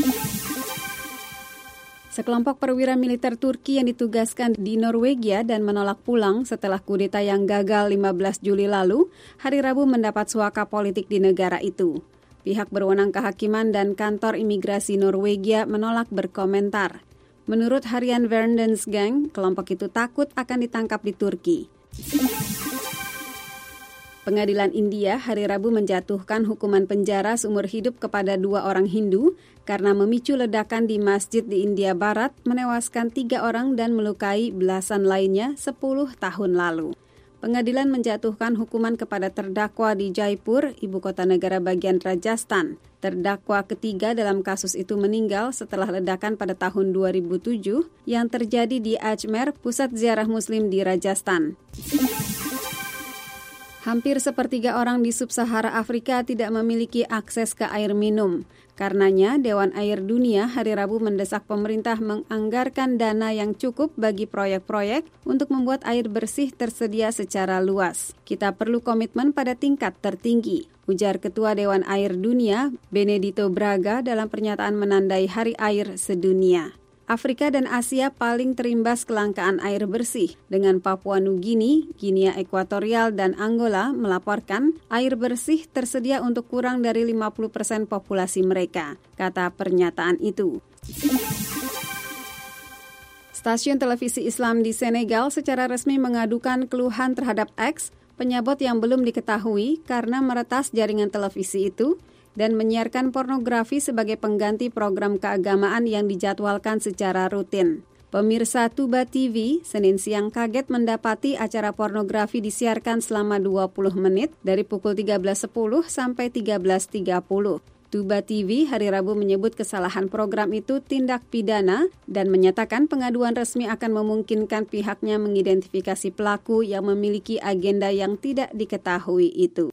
Sekelompok perwira militer Turki yang ditugaskan di Norwegia dan menolak pulang setelah kudeta yang gagal lima belas Juli lalu, hari Rabu mendapat suaka politik di negara itu. Pihak berwenang kehakiman dan kantor imigrasi Norwegia menolak berkomentar. Menurut harian Verdensgang, kelompok itu takut akan ditangkap di Turki. Pengadilan India hari Rabu menjatuhkan hukuman penjara seumur hidup kepada dua orang Hindu karena memicu ledakan di masjid di India Barat, menewaskan tiga orang dan melukai belasan lainnya sepuluh tahun lalu. Pengadilan menjatuhkan hukuman kepada terdakwa di Jaipur, ibu kota negara bagian Rajasthan. Terdakwa ketiga dalam kasus itu meninggal setelah ledakan pada tahun dua ribu tujuh yang terjadi di Ajmer, pusat ziarah muslim di Rajasthan. Hampir sepertiga orang di sub-Sahara Afrika tidak memiliki akses ke air minum. Karenanya, Dewan Air Dunia hari Rabu mendesak pemerintah menganggarkan dana yang cukup bagi proyek-proyek untuk membuat air bersih tersedia secara luas. Kita perlu komitmen pada tingkat tertinggi, ujar Ketua Dewan Air Dunia, Benedito Braga dalam pernyataan menandai Hari Air Sedunia. Afrika dan Asia paling terimbas kelangkaan air bersih, dengan Papua Nugini, Guinea Ekuatorial, dan Angola melaporkan air bersih tersedia untuk kurang dari lima puluh persen populasi mereka, kata pernyataan itu. Stasiun televisi Islam di Senegal secara resmi mengadukan keluhan terhadap X, penyabot yang belum diketahui karena meretas jaringan televisi itu, dan menyiarkan pornografi sebagai pengganti program keagamaan yang dijadwalkan secara rutin. Pemirsa Tuba T V Senin siang kaget mendapati acara pornografi disiarkan selama dua puluh menit dari pukul tiga belas sepuluh sampai tiga belas tiga puluh. Tuba T V hari Rabu menyebut kesalahan program itu tindak pidana dan menyatakan pengaduan resmi akan memungkinkan pihaknya mengidentifikasi pelaku yang memiliki agenda yang tidak diketahui itu.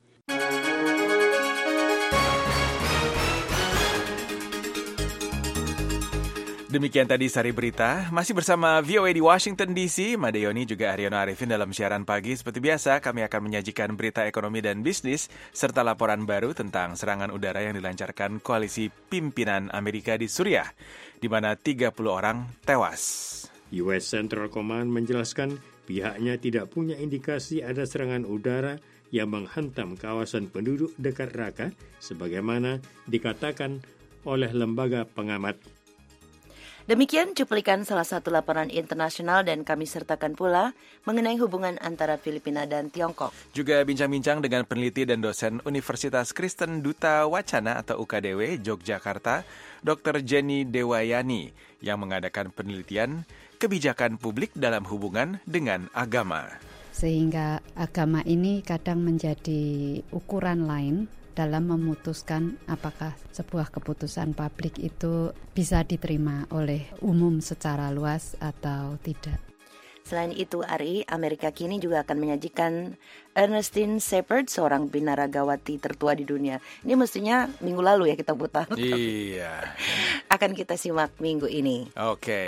Demikian tadi Sari Berita. Masih bersama V O A di Washington D C, Madayoni juga Aryono Arifin dalam siaran pagi. Seperti biasa, kami akan menyajikan berita ekonomi dan bisnis, serta laporan baru tentang serangan udara yang dilancarkan koalisi pimpinan Amerika di Suriah, di mana tiga puluh orang tewas. U S Central Command menjelaskan pihaknya tidak punya indikasi ada serangan udara yang menghantam kawasan penduduk dekat Raqqa, sebagaimana dikatakan oleh lembaga pengamat. Demikian cuplikan salah satu laporan internasional dan kami sertakan pula mengenai hubungan antara Filipina dan Tiongkok. Juga bincang-bincang dengan peneliti dan dosen Universitas Kristen Duta Wacana atau U K D W Yogyakarta, Doktor Jenny Dewayani, yang mengadakan penelitian kebijakan publik dalam hubungan dengan agama. Sehingga agama ini kadang menjadi ukuran lain dalam memutuskan apakah sebuah keputusan publik itu bisa diterima oleh umum secara luas atau tidak. Selain itu, Ari, Amerika kini juga akan menyajikan Ernestine Shepard, seorang binaragawati tertua di dunia. Ini mestinya minggu lalu ya kita putar. Iya. Akan kita simak minggu ini. Oke. Okay.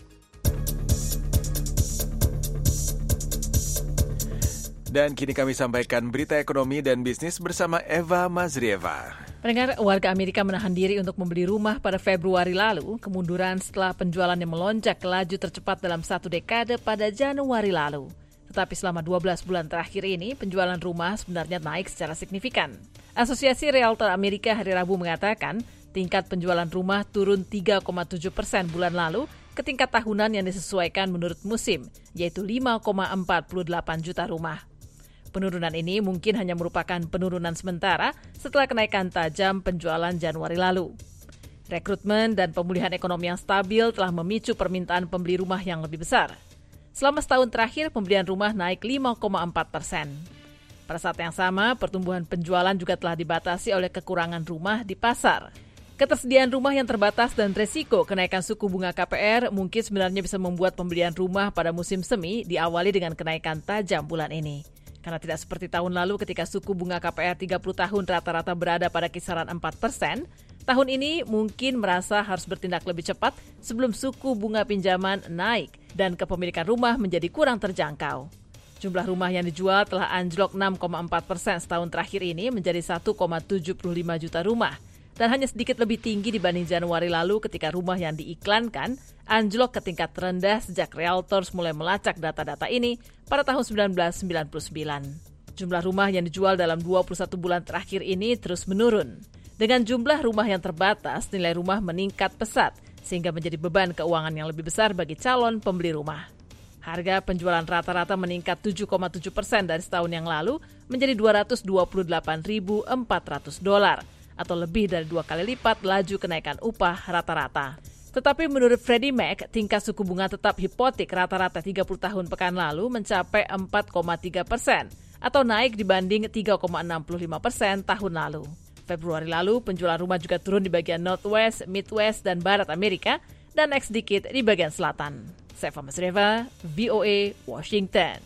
Dan kini kami sampaikan berita ekonomi dan bisnis bersama Eva Mazrieva. Pendengar, warga Amerika menahan diri untuk membeli rumah pada Februari lalu, kemunduran setelah penjualannya melonjak ke laju tercepat dalam satu dekade pada Januari lalu. Tetapi selama dua belas bulan terakhir ini, penjualan rumah sebenarnya naik secara signifikan. Asosiasi Realtor Amerika hari Rabu mengatakan, tingkat penjualan rumah turun tiga koma tujuh persen bulan lalu ke tingkat tahunan yang disesuaikan menurut musim, yaitu lima koma empat delapan juta rumah. Penurunan ini mungkin hanya merupakan penurunan sementara setelah kenaikan tajam penjualan Januari lalu. Rekrutmen dan pemulihan ekonomi yang stabil telah memicu permintaan pembeli rumah yang lebih besar. Selama setahun terakhir, pembelian rumah naik lima koma empat persen. Pada saat yang sama, pertumbuhan penjualan juga telah dibatasi oleh kekurangan rumah di pasar. Ketersediaan rumah yang terbatas dan resiko kenaikan suku bunga K P R mungkin sebenarnya bisa membuat pembelian rumah pada musim semi diawali dengan kenaikan tajam bulan ini. Karena tidak seperti tahun lalu ketika suku bunga K P R tiga puluh tahun rata-rata berada pada kisaran empat persen, tahun ini mungkin merasa harus bertindak lebih cepat sebelum suku bunga pinjaman naik dan kepemilikan rumah menjadi kurang terjangkau. Jumlah rumah yang dijual telah anjlok enam koma empat persen setahun terakhir ini menjadi satu koma tujuh lima juta rumah dan hanya sedikit lebih tinggi dibanding Januari lalu ketika rumah yang diiklankan anjlok ke tingkat terendah sejak Realtors mulai melacak data-data ini pada tahun seribu sembilan ratus sembilan puluh sembilan. Jumlah rumah yang dijual dalam dua puluh satu bulan terakhir ini terus menurun. Dengan jumlah rumah yang terbatas, nilai rumah meningkat pesat sehingga menjadi beban keuangan yang lebih besar bagi calon pembeli rumah. Harga penjualan rata-rata meningkat tujuh koma tujuh persen dari setahun yang lalu menjadi dua ratus dua puluh delapan ribu empat ratus dolar atau lebih dari dua kali lipat laju kenaikan upah rata-rata. Tetapi menurut Freddie Mac, tingkat suku bunga tetap hipotek rata-rata tiga puluh tahun pekan lalu mencapai empat koma tiga persen atau naik dibanding tiga koma enam lima persen tahun lalu. Februari lalu, penjualan rumah juga turun di bagian Northwest, Midwest, dan Barat Amerika dan naik sedikit di bagian selatan. Saya Eva Mazrieva, V O A, Washington.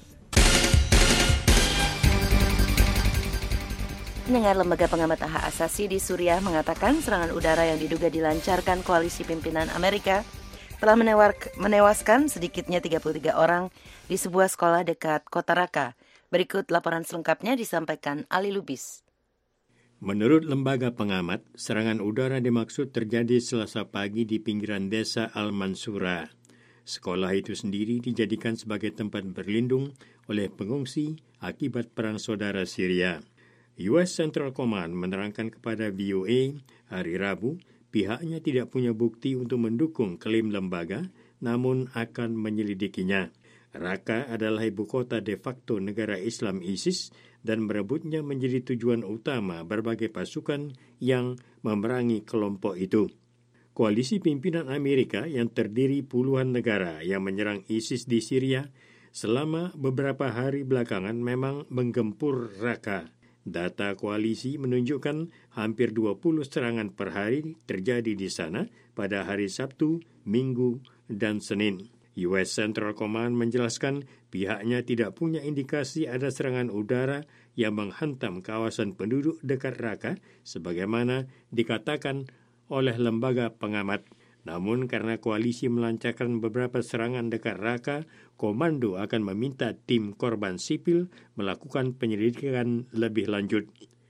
Pendengar, lembaga pengamat hak asasi di Suriah mengatakan serangan udara yang diduga dilancarkan koalisi pimpinan Amerika telah menewar- menewaskan sedikitnya tiga puluh tiga orang di sebuah sekolah dekat kota Raqqa. Berikut laporan selengkapnya disampaikan Ali Lubis. Menurut lembaga pengamat, serangan udara dimaksud terjadi Selasa pagi di pinggiran desa Al-Mansura. Sekolah itu sendiri dijadikan sebagai tempat berlindung oleh pengungsi akibat perang saudara Syria. U S Central Command menerangkan kepada V O A hari Rabu, pihaknya tidak punya bukti untuk mendukung klaim lembaga, namun akan menyelidikinya. Raqqa adalah ibu kota de facto negara Islam ISIS dan merebutnya menjadi tujuan utama berbagai pasukan yang memerangi kelompok itu. Koalisi pimpinan Amerika yang terdiri puluhan negara yang menyerang ISIS di Syria selama beberapa hari belakangan memang menggempur Raqqa. Data koalisi menunjukkan hampir dua puluh serangan per hari terjadi di sana pada hari Sabtu, Minggu, dan Senin. U S Central Command menjelaskan pihaknya tidak punya indikasi ada serangan udara yang menghantam kawasan penduduk dekat Raqqa sebagaimana dikatakan oleh lembaga pengamat. Namun karena koalisi melancarkan beberapa serangan dekat Raqqa, komando akan meminta tim korban sipil melakukan penyelidikan lebih lanjut.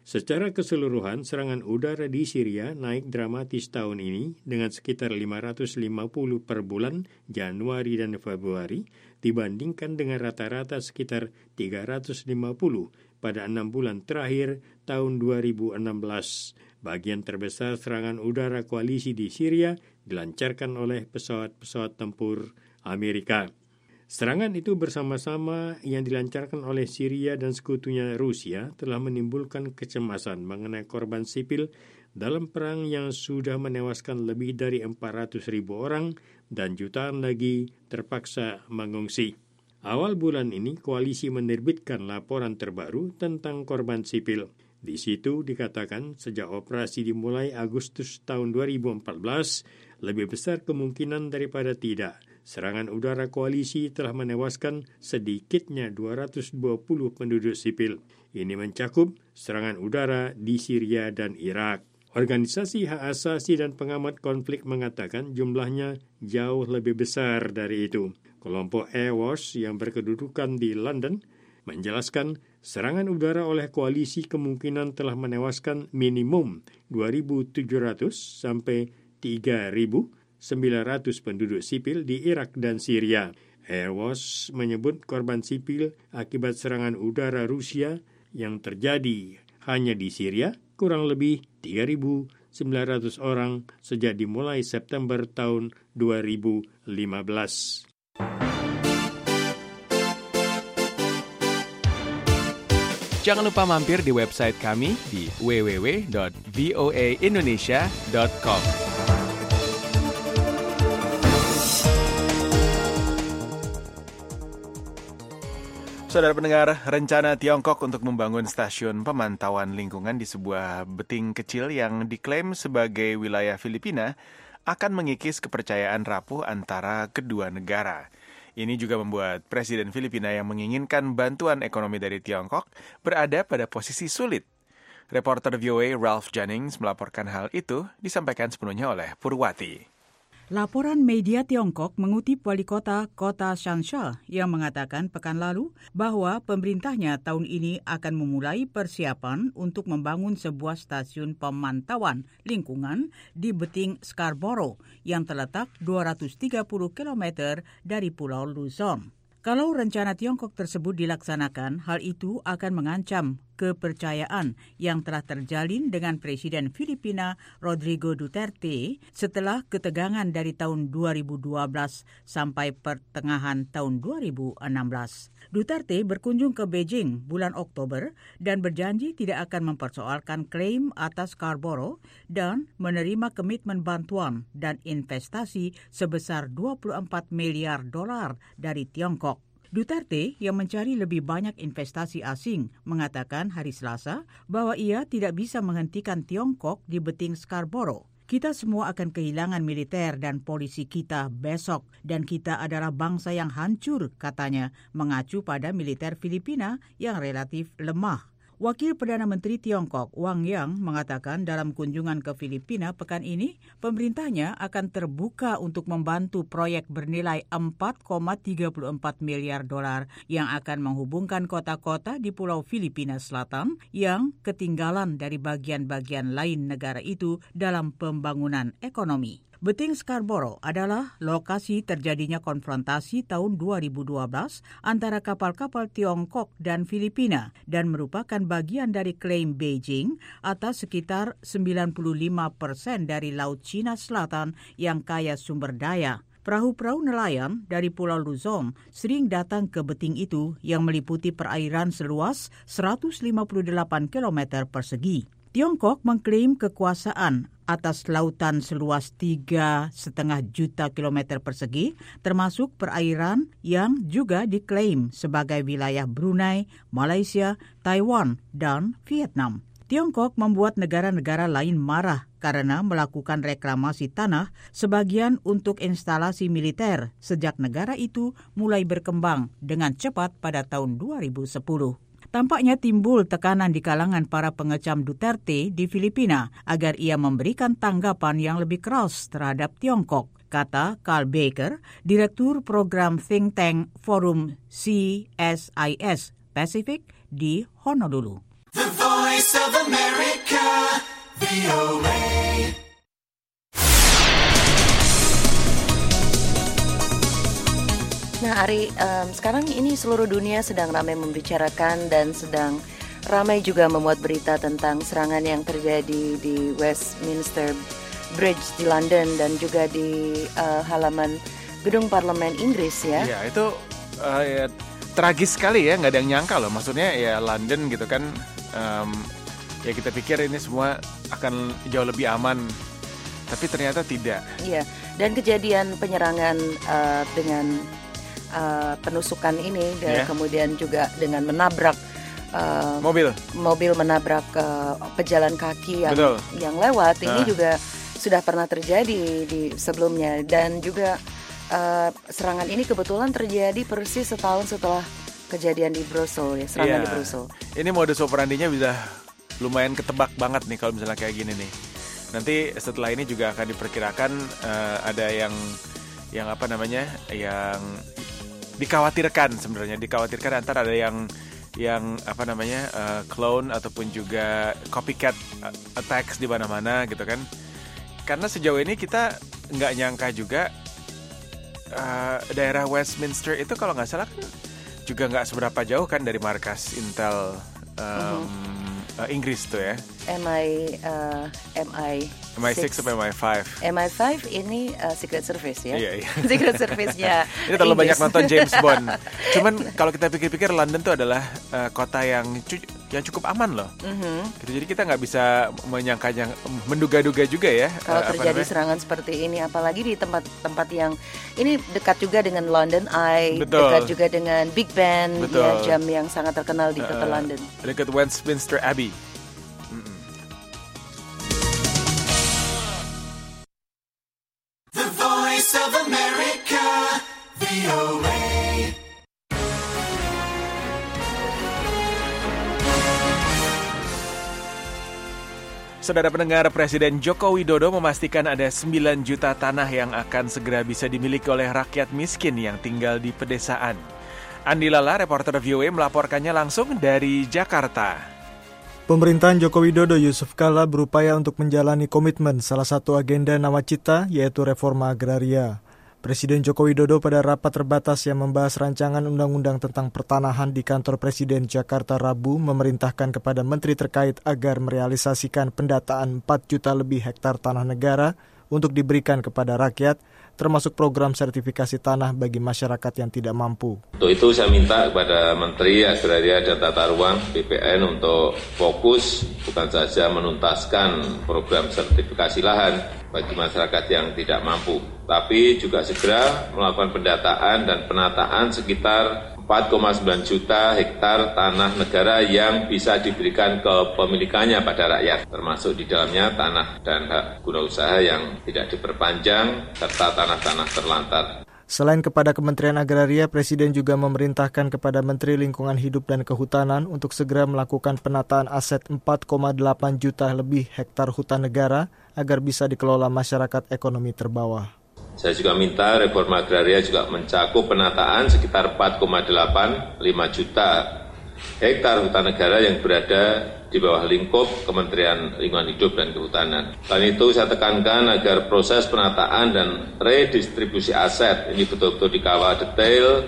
Secara keseluruhan, serangan udara di Syria naik dramatis tahun ini dengan sekitar lima ratus lima puluh per bulan Januari dan Februari dibandingkan dengan rata-rata sekitar tiga ratus lima puluh pada enam bulan terakhir tahun dua ribu enam belas. Bagian terbesar serangan udara koalisi di Syria dilancarkan oleh pesawat-pesawat tempur Amerika. Serangan itu bersama-sama yang dilancarkan oleh Syria dan sekutunya Rusia telah menimbulkan kecemasan mengenai korban sipil dalam perang yang sudah menewaskan lebih dari empat ratus ribu orang dan jutaan lagi terpaksa mengungsi. Awal bulan ini, koalisi menerbitkan laporan terbaru tentang korban sipil. Di situ dikatakan sejak operasi dimulai Agustus tahun dua ribu empat belas, lebih besar kemungkinan daripada tidak serangan udara koalisi telah menewaskan sedikitnya dua ratus dua puluh penduduk sipil. Ini mencakup serangan udara di Syria dan Irak. Organisasi hak asasi dan pengamat konflik mengatakan jumlahnya jauh lebih besar dari itu. Kelompok Airwatch yang berkedudukan di London menjelaskan serangan udara oleh koalisi kemungkinan telah menewaskan minimum dua ribu tujuh ratus sampai tiga ribu sembilan ratus penduduk sipil di Irak dan Syria. Airwatch menyebut korban sipil akibat serangan udara Rusia yang terjadi hanya di Syria kurang lebih tiga ribu sembilan ratus orang sejak dimulai September tahun dua ribu lima belas. Jangan lupa mampir di website kami di w w w dot v o a indonesia dot com. Saudara pendengar, rencana Tiongkok untuk membangun stasiun pemantauan lingkungan di sebuah beting kecil yang diklaim sebagai wilayah Filipina akan mengikis kepercayaan rapuh antara kedua negara. Ini juga membuat Presiden Filipina yang menginginkan bantuan ekonomi dari Tiongkok berada pada posisi sulit. Reporter V O A Ralph Jennings melaporkan hal itu, disampaikan sepenuhnya oleh Purwati. Laporan media Tiongkok mengutip wali kota kota Shansha yang mengatakan pekan lalu bahwa pemerintahnya tahun ini akan memulai persiapan untuk membangun sebuah stasiun pemantauan lingkungan di beting Scarborough yang terletak dua ratus tiga puluh kilometer dari Pulau Luzon. Kalau rencana Tiongkok tersebut dilaksanakan, hal itu akan mengancam kepercayaan yang telah terjalin dengan Presiden Filipina Rodrigo Duterte setelah ketegangan dari tahun dua ribu dua belas sampai pertengahan tahun dua ribu enam belas. Duterte berkunjung ke Beijing bulan Oktober dan berjanji tidak akan mempersoalkan klaim atas Scarborough dan menerima komitmen bantuan dan investasi sebesar dua puluh empat miliar dolar dari Tiongkok. Duterte yang mencari lebih banyak investasi asing mengatakan hari Selasa bahwa ia tidak bisa menghentikan Tiongkok di beting Scarborough. Kita semua akan kehilangan militer dan polisi kita besok dan kita adalah bangsa yang hancur, katanya, mengacu pada militer Filipina yang relatif lemah. Wakil Perdana Menteri Tiongkok Wang Yang mengatakan dalam kunjungan ke Filipina pekan ini, pemerintahnya akan terbuka untuk membantu proyek bernilai empat koma tiga empat miliar dolar yang akan menghubungkan kota-kota di Pulau Filipina Selatan yang ketinggalan dari bagian-bagian lain negara itu dalam pembangunan ekonomi. Beting Scarborough adalah lokasi terjadinya konfrontasi tahun dua ribu dua belas antara kapal-kapal Tiongkok dan Filipina dan merupakan bagian dari klaim Beijing atas sekitar sembilan puluh lima persen dari Laut Cina Selatan yang kaya sumber daya. Perahu-perahu nelayan dari Pulau Luzon sering datang ke beting itu yang meliputi perairan seluas seratus lima puluh delapan kilometer persegi. Tiongkok mengklaim kekuasaan atas lautan seluas tiga koma lima juta kilometer persegi, termasuk perairan yang juga diklaim sebagai wilayah Brunei, Malaysia, Taiwan, dan Vietnam. Tiongkok membuat negara-negara lain marah karena melakukan reklamasi tanah sebagian untuk instalasi militer sejak negara itu mulai berkembang dengan cepat pada tahun dua ribu sepuluh. Tampaknya timbul tekanan di kalangan para pengecam Duterte di Filipina agar ia memberikan tanggapan yang lebih keras terhadap Tiongkok, kata Carl Baker, Direktur Program Think Tank Forum C S I S Pacific di Honolulu. The Voice Voice of America, V O A. Nah Ari, um, sekarang ini seluruh dunia sedang ramai membicarakan dan sedang ramai juga memuat berita tentang serangan yang terjadi di Westminster Bridge di London dan juga di uh, halaman gedung parlemen Inggris ya. Iya itu uh, ya, tragis sekali ya, nggak ada yang nyangka loh. Maksudnya ya London gitu kan, um, ya kita pikir ini semua akan jauh lebih aman, tapi ternyata tidak. Iya, dan kejadian penyerangan uh, dengan uh, penusukan ini dan yeah. kemudian juga dengan menabrak uh, mobil mobil menabrak uh, pejalan kaki yang Betul. yang lewat ini uh. juga sudah pernah terjadi di sebelumnya, dan juga uh, serangan ini kebetulan terjadi persis setahun setelah kejadian di Brussels ya, serangan yeah. di Brussels. Ini modus operandinya bisa lumayan ketebak banget nih kalau misalnya kayak gini nih. Nanti setelah ini juga akan diperkirakan uh, ada yang yang apa namanya yang dikhawatirkan sebenarnya dikhawatirkan antara ada yang yang apa namanya uh, clone ataupun juga copycat attacks di mana-mana gitu kan. Karena sejauh ini kita nggak nyangka juga uh, daerah Westminster itu kalau nggak salah kan juga nggak seberapa jauh kan dari markas Intel um, uh-huh. uh, Inggris tuh ya. M I uh, M I M I six atau M I five? M I five ini uh, Secret Service ya. Iya, iya. Secret Service-nya. Ini terlalu banyak nonton James Bond. Cuman kalau kita pikir-pikir London tuh adalah uh, kota yang cu- yang cukup aman loh. Mm-hmm. Gitu, jadi kita nggak bisa menyangkanya, menduga-duga juga ya. Kalau uh, terjadi serangan seperti ini, apalagi di tempat-tempat yang ini dekat juga dengan London Eye, Betul. dekat juga dengan Big Ben, Betul. ya, jam yang sangat terkenal di kota uh, London. Dekat Westminster Abbey. The Voice of America, V O A. Saudara pendengar, Presiden Joko Widodo memastikan ada sembilan juta tanah yang akan segera bisa dimiliki oleh rakyat miskin yang tinggal di pedesaan. Andi Lala, reporter V O A, melaporkannya langsung dari Jakarta. Pemerintahan Joko Widodo Yusuf Kala berupaya untuk menjalani komitmen salah satu agenda nawacita, yaitu reforma agraria. Presiden Joko Widodo pada rapat terbatas yang membahas rancangan undang-undang tentang pertanahan di kantor Presiden Jakarta Rabu memerintahkan kepada menteri terkait agar merealisasikan pendataan empat juta lebih hektar tanah negara untuk diberikan kepada rakyat, termasuk program sertifikasi tanah bagi masyarakat yang tidak mampu. Untuk itu saya minta kepada Menteri Agraria dan Tata Ruang B P N untuk fokus bukan saja menuntaskan program sertifikasi lahan bagi masyarakat yang tidak mampu, tapi juga segera melakukan pendataan dan penataan sekitar empat koma sembilan juta hektar tanah negara yang bisa diberikan kepemilikannya pada rakyat, termasuk di dalamnya tanah dan hak guna usaha yang tidak diperpanjang, serta tanah-tanah terlantar. Selain kepada Kementerian Agraria, Presiden juga memerintahkan kepada Menteri Lingkungan Hidup dan Kehutanan untuk segera melakukan penataan aset empat koma delapan juta lebih hektar hutan negara agar bisa dikelola masyarakat ekonomi terbawah. Saya juga minta reforma agraria juga mencakup penataan sekitar empat koma delapan lima juta hektar hutan negara yang berada di bawah lingkup Kementerian Lingkungan Hidup dan Kehutanan. Selain itu, saya tekankan agar proses penataan dan redistribusi aset ini betul-betul dikawal detail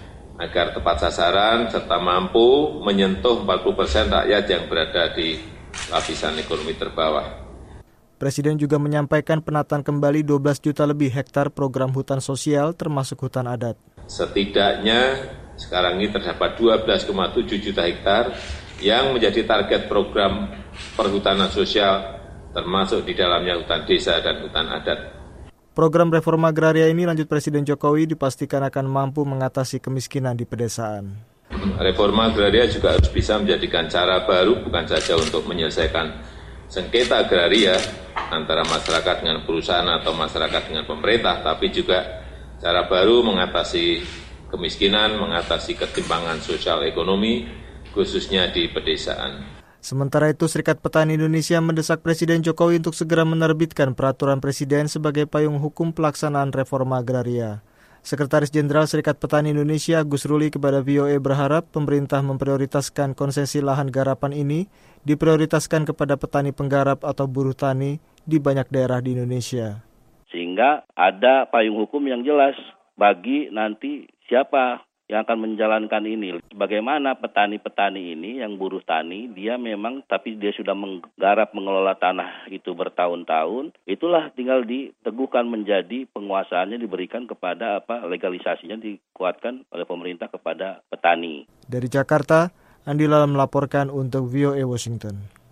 agar tepat sasaran serta mampu menyentuh empat puluh persen rakyat yang berada di lapisan ekonomi terbawah. Presiden juga menyampaikan penataan kembali dua belas juta lebih hektar program hutan sosial termasuk hutan adat. Setidaknya sekarang ini terdapat dua belas koma tujuh juta hektar yang menjadi target program perhutanan sosial termasuk di dalamnya hutan desa dan hutan adat. Program reforma agraria ini, lanjut Presiden Jokowi, dipastikan akan mampu mengatasi kemiskinan di pedesaan. Reforma agraria juga harus bisa menjadikan cara baru bukan saja untuk menyelesaikan sengketa agraria antara masyarakat dengan perusahaan atau masyarakat dengan pemerintah, tapi juga cara baru mengatasi kemiskinan, mengatasi ketimpangan sosial ekonomi, khususnya di pedesaan. Sementara itu, Serikat Petani Indonesia mendesak Presiden Jokowi untuk segera menerbitkan peraturan Presiden sebagai payung hukum pelaksanaan reforma agraria. Sekretaris Jenderal Serikat Petani Indonesia Gus Ruli kepada V O A berharap pemerintah memprioritaskan konsesi lahan garapan ini diprioritaskan kepada petani penggarap atau buruh tani di banyak daerah di Indonesia. Sehingga ada payung hukum yang jelas bagi nanti siapa yang akan menjalankan ini. Bagaimana petani-petani ini yang buruh tani, dia memang tapi dia sudah menggarap mengelola tanah itu bertahun-tahun, itulah tinggal diteguhkan menjadi penguasaannya diberikan kepada apa legalisasinya dikuatkan oleh pemerintah kepada petani. Dari Jakarta, Andi Lala melaporkan untuk V O A Washington.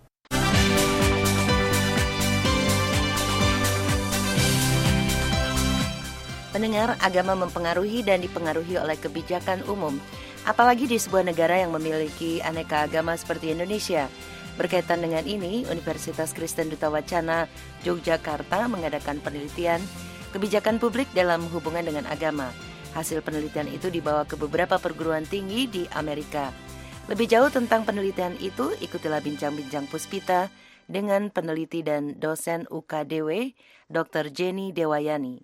Pendengar, agama mempengaruhi dan dipengaruhi oleh kebijakan umum, apalagi di sebuah negara yang memiliki aneka agama seperti Indonesia. Berkaitan dengan ini, Universitas Kristen Duta Wacana Yogyakarta mengadakan penelitian kebijakan publik dalam hubungan dengan agama. Hasil penelitian itu dibawa ke beberapa perguruan tinggi di Amerika. Lebih jauh tentang penelitian itu, ikutilah bincang-bincang Puspita dengan peneliti dan dosen U K D W, Doktor Jenny Dewayani.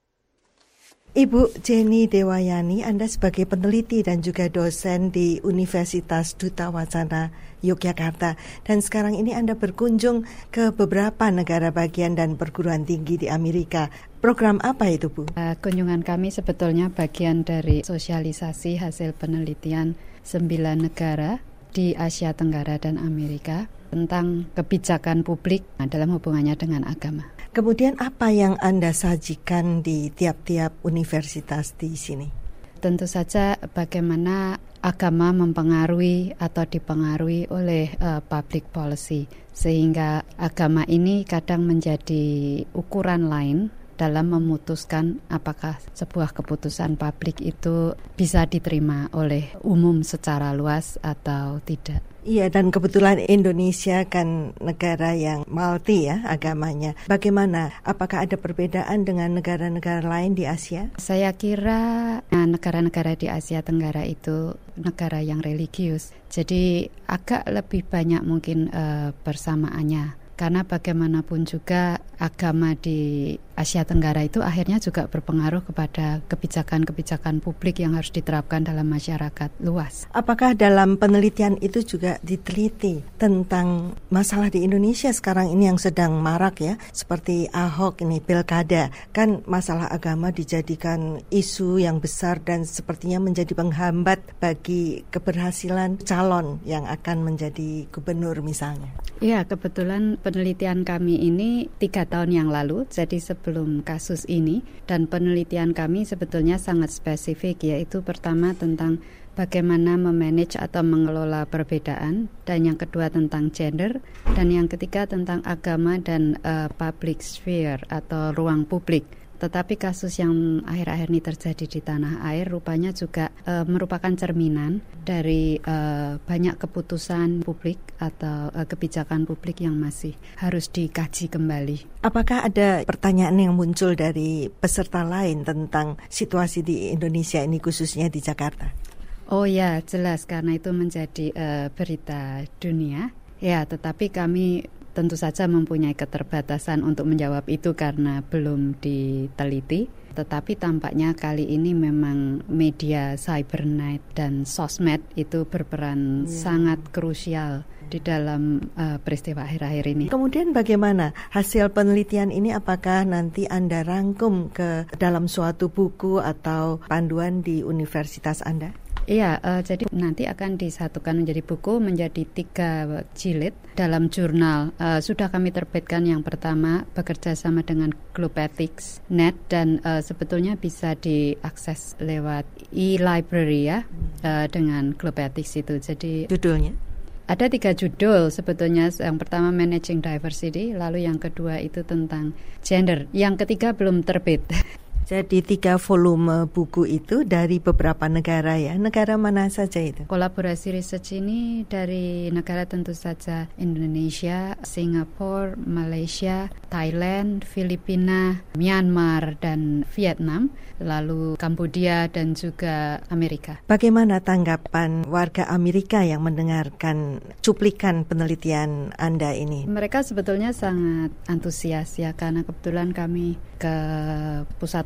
Ibu Jenny Dewayani, Anda sebagai peneliti dan juga dosen di Universitas Duta Wacana Yogyakarta, dan sekarang ini Anda berkunjung ke beberapa negara bagian dan perguruan tinggi di Amerika. Program apa itu, Bu? Uh, kunjungan kami sebetulnya bagian dari sosialisasi hasil penelitian sembilan negara di Asia Tenggara dan Amerika tentang kebijakan publik dalam hubungannya dengan agama. Kemudian apa yang Anda sajikan di tiap-tiap universitas di sini? Tentu saja bagaimana agama mempengaruhi atau dipengaruhi oleh uh, public policy, sehingga agama ini kadang menjadi ukuran lain dalam memutuskan apakah sebuah keputusan publik itu bisa diterima oleh umum secara luas atau tidak. Iya, dan kebetulan Indonesia kan negara yang multi ya agamanya. Bagaimana? Apakah ada perbedaan dengan negara-negara lain di Asia? Saya kira nah, negara-negara di Asia Tenggara itu negara yang religius. Jadi agak lebih banyak mungkin uh, persamaannya. Karena bagaimanapun juga agama di Asia Tenggara itu akhirnya juga berpengaruh kepada kebijakan-kebijakan publik yang harus diterapkan dalam masyarakat luas. Apakah dalam penelitian itu juga diteliti tentang masalah di Indonesia sekarang ini yang sedang marak ya, seperti Ahok ini, pilkada, kan masalah agama dijadikan isu yang besar dan sepertinya menjadi penghambat bagi keberhasilan calon yang akan menjadi gubernur misalnya. Iya, kebetulan penelitian kami ini tiga tahun yang lalu, jadi sebelum kasus ini, dan penelitian kami sebetulnya sangat spesifik, yaitu pertama tentang bagaimana memanage atau mengelola perbedaan, dan yang kedua tentang gender, dan yang ketiga tentang agama dan uh, public sphere atau ruang publik. Tetapi kasus yang akhir-akhir ini terjadi di tanah air rupanya juga e, merupakan cerminan dari e, banyak keputusan publik atau e, kebijakan publik yang masih harus dikaji kembali. Apakah ada pertanyaan yang muncul dari peserta lain tentang situasi di Indonesia ini khususnya di Jakarta? Oh ya, jelas karena itu menjadi e, berita dunia. Ya, tetapi kami tentu saja mempunyai keterbatasan untuk menjawab itu karena belum diteliti. Tetapi tampaknya kali ini memang media cybernet dan sosmed itu berperan yeah. sangat krusial di dalam uh, peristiwa akhir-akhir ini. Kemudian bagaimana hasil penelitian ini, apakah nanti Anda rangkum ke dalam suatu buku atau panduan di universitas Anda? Iya, uh, jadi nanti akan disatukan menjadi buku menjadi tiga jilid dalam jurnal. Uh, sudah kami terbitkan yang pertama bekerja sama dengan Globethics dot net dan uh, sebetulnya bisa diakses lewat e-library ya uh, dengan Globethics itu. Jadi judulnya? Ada tiga judul sebetulnya. Yang pertama Managing Diversity, lalu yang kedua itu tentang gender, yang ketiga belum terbit. Jadi tiga volume buku itu dari beberapa negara ya. Negara mana saja itu? Kolaborasi research ini dari negara tentu saja Indonesia, Singapura, Malaysia, Thailand, Filipina, Myanmar, dan Vietnam, lalu Kambodia dan juga Amerika. Bagaimana tanggapan warga Amerika yang mendengarkan cuplikan penelitian Anda ini? Mereka sebetulnya sangat antusias ya, karena kebetulan kami ke pusat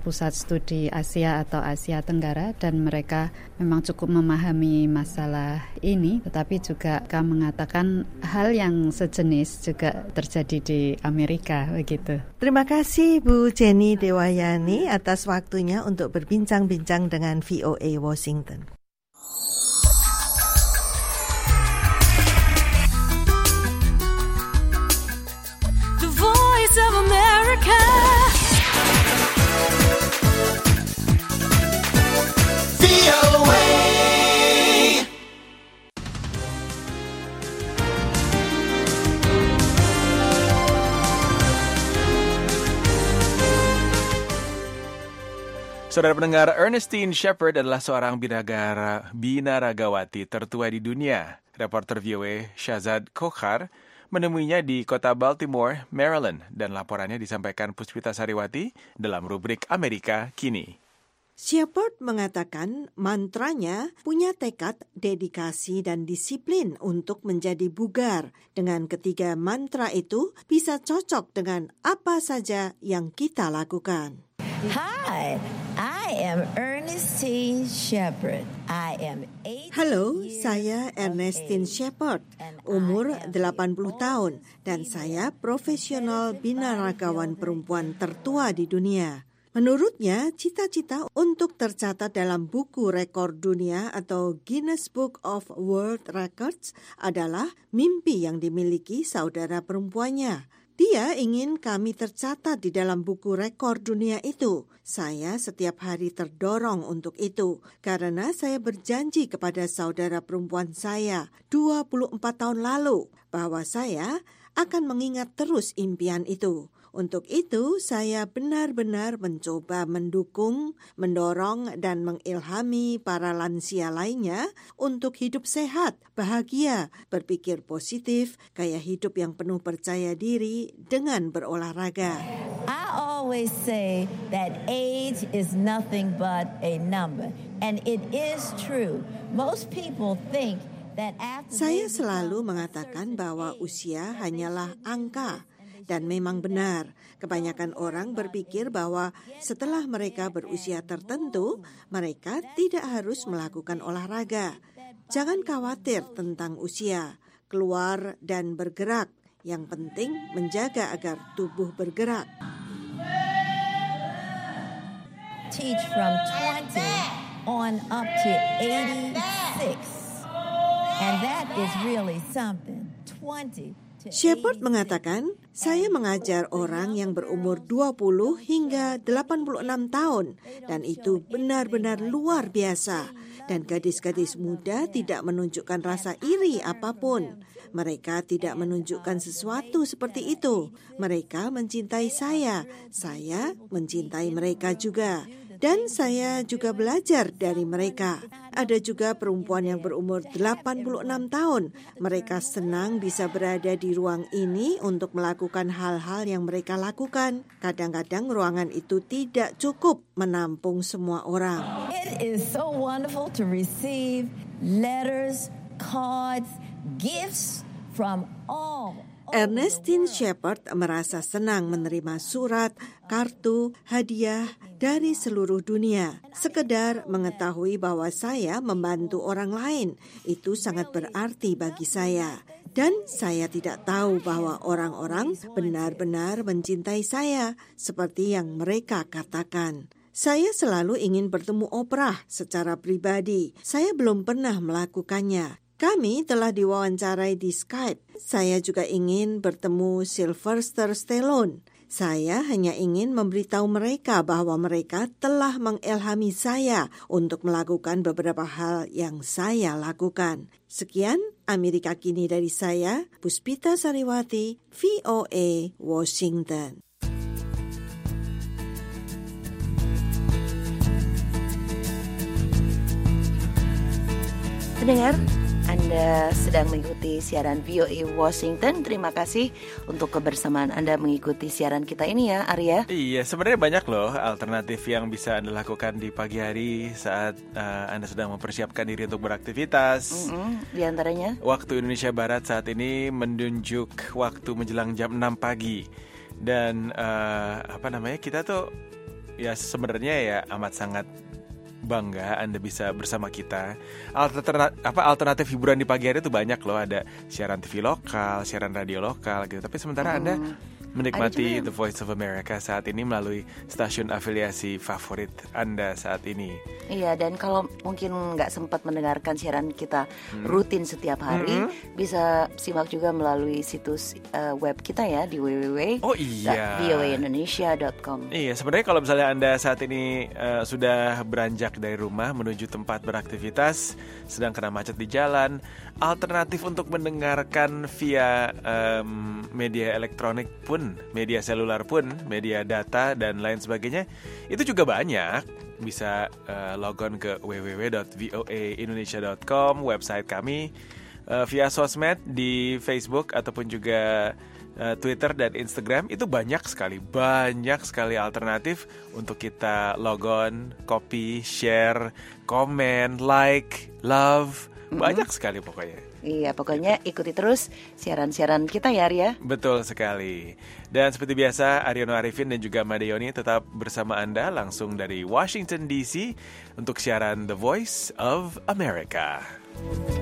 pusat studi Asia atau Asia Tenggara, dan mereka memang cukup memahami masalah ini, tetapi juga mereka mengatakan hal yang sejenis juga terjadi di Amerika begitu. Terima kasih Bu Jenny Dewayani atas waktunya untuk berbincang-bincang dengan V O A Washington. The Voice of America. V O A. Saudara pendengar, Ernestine Shepard adalah seorang binagara, binaragawati tertua di dunia. Reporter V O A Shazad Kokhar menemuinya di kota Baltimore, Maryland, dan laporannya disampaikan Puspita Sariwati dalam rubrik Amerika Kini. Shepard mengatakan mantranya punya tekad, dedikasi, dan disiplin untuk menjadi bugar. Dengan ketiga mantra itu bisa cocok dengan apa saja yang kita lakukan. Hi, I am Ernestine Shepard. I am Halo, saya Ernestine Shepard, umur delapan puluh tahun, dan saya profesional binaragawan perempuan tertua di dunia. Menurutnya, cita-cita untuk tercatat dalam buku rekor dunia atau Guinness Book of World Records adalah mimpi yang dimiliki saudara perempuannya. Dia ingin kami tercatat di dalam buku rekor dunia itu. Saya setiap hari terdorong untuk itu karena saya berjanji kepada saudara perempuan saya dua puluh empat tahun lalu bahwa saya akan mengingat terus impian itu. Untuk itu, saya benar-benar mencoba mendukung, mendorong, dan mengilhami para lansia lainnya untuk hidup sehat, bahagia, berpikir positif, gaya hidup yang penuh percaya diri dengan berolahraga. I always say that age is nothing but a number, and it is true. Most people think that after Saya selalu mengatakan bahwa usia hanyalah angka. Dan memang benar, kebanyakan orang berpikir bahwa setelah mereka berusia tertentu, mereka tidak harus melakukan olahraga. Jangan khawatir tentang usia, keluar dan bergerak. Yang penting menjaga agar tubuh bergerak. teach from twenty on up to eighty-six. And that is really something. twenty Shepard mengatakan, saya mengajar orang yang berumur dua puluh hingga delapan puluh enam tahun dan itu benar-benar luar biasa. Dan gadis-gadis muda tidak menunjukkan rasa iri apapun. Mereka tidak menunjukkan sesuatu seperti itu. Mereka mencintai saya, saya mencintai mereka juga. Dan saya juga belajar dari mereka. Ada juga perempuan yang berumur delapan puluh enam tahun. Mereka senang bisa berada di ruang ini untuk melakukan hal-hal yang mereka lakukan. Kadang-kadang ruangan itu tidak cukup menampung semua orang. It is so wonderful to receive letters, cards, gifts from all. Ernestine Shepard merasa senang menerima surat, kartu, hadiah dari seluruh dunia. Sekedar mengetahui bahwa saya membantu orang lain, itu sangat berarti bagi saya. Dan saya tidak tahu bahwa orang-orang benar-benar mencintai saya, seperti yang mereka katakan. Saya selalu ingin bertemu Oprah secara pribadi. Saya belum pernah melakukannya. Kami telah diwawancarai di Skype. Saya juga ingin bertemu Sylvester Stallone. Saya hanya ingin memberitahu mereka bahwa mereka telah mengilhami saya untuk melakukan beberapa hal yang saya lakukan. Sekian Amerika Kini dari saya, Puspita Sariwati, V O A, Washington. Pendengar, Anda sedang mengikuti siaran V O A Washington. Terima kasih untuk kebersamaan Anda mengikuti siaran kita ini ya, Arya. Iya, sebenarnya banyak loh alternatif yang bisa Anda lakukan di pagi hari saat uh, Anda sedang mempersiapkan diri untuk beraktivitas. Mm-hmm. Di antaranya, waktu Indonesia Barat saat ini menunjuk waktu menjelang jam enam pagi. Dan uh, apa namanya, kita tuh ya sebenarnya ya amat sangat bangga Anda bisa bersama kita. Alternatif, apa, alternatif hiburan di pagi hari itu banyak loh. Ada siaran T V lokal, siaran radio lokal gitu. Tapi sementara hmm. Anda menikmati The Voice of America saat ini melalui stasiun afiliasi favorit Anda saat ini. Iya, dan kalau mungkin nggak sempat mendengarkan siaran kita hmm. rutin setiap hari, hmm. bisa simak juga melalui situs uh, web kita ya di w w w dot v o a indonesia dot com. Iya, sebenarnya kalau misalnya Anda saat ini uh, sudah beranjak dari rumah menuju tempat beraktivitas, sedang kena macet di jalan, alternatif untuk mendengarkan via um, media elektronik pun, media selular pun, media data dan lain sebagainya, itu juga banyak. Bisa uh, logon ke w w w dot v o a indonesia dot com, website kami, uh, via sosmed di Facebook ataupun juga uh, Twitter dan Instagram. Itu banyak sekali, banyak sekali alternatif untuk kita logon, copy, share, komen, like, love. Banyak mm-hmm. sekali pokoknya. Iya, pokoknya ikuti terus siaran-siaran kita ya, Arya. Betul sekali. Dan seperti biasa, Aryono Arifin dan juga Made Yoni tetap bersama Anda langsung dari Washington D C untuk siaran The Voice of America.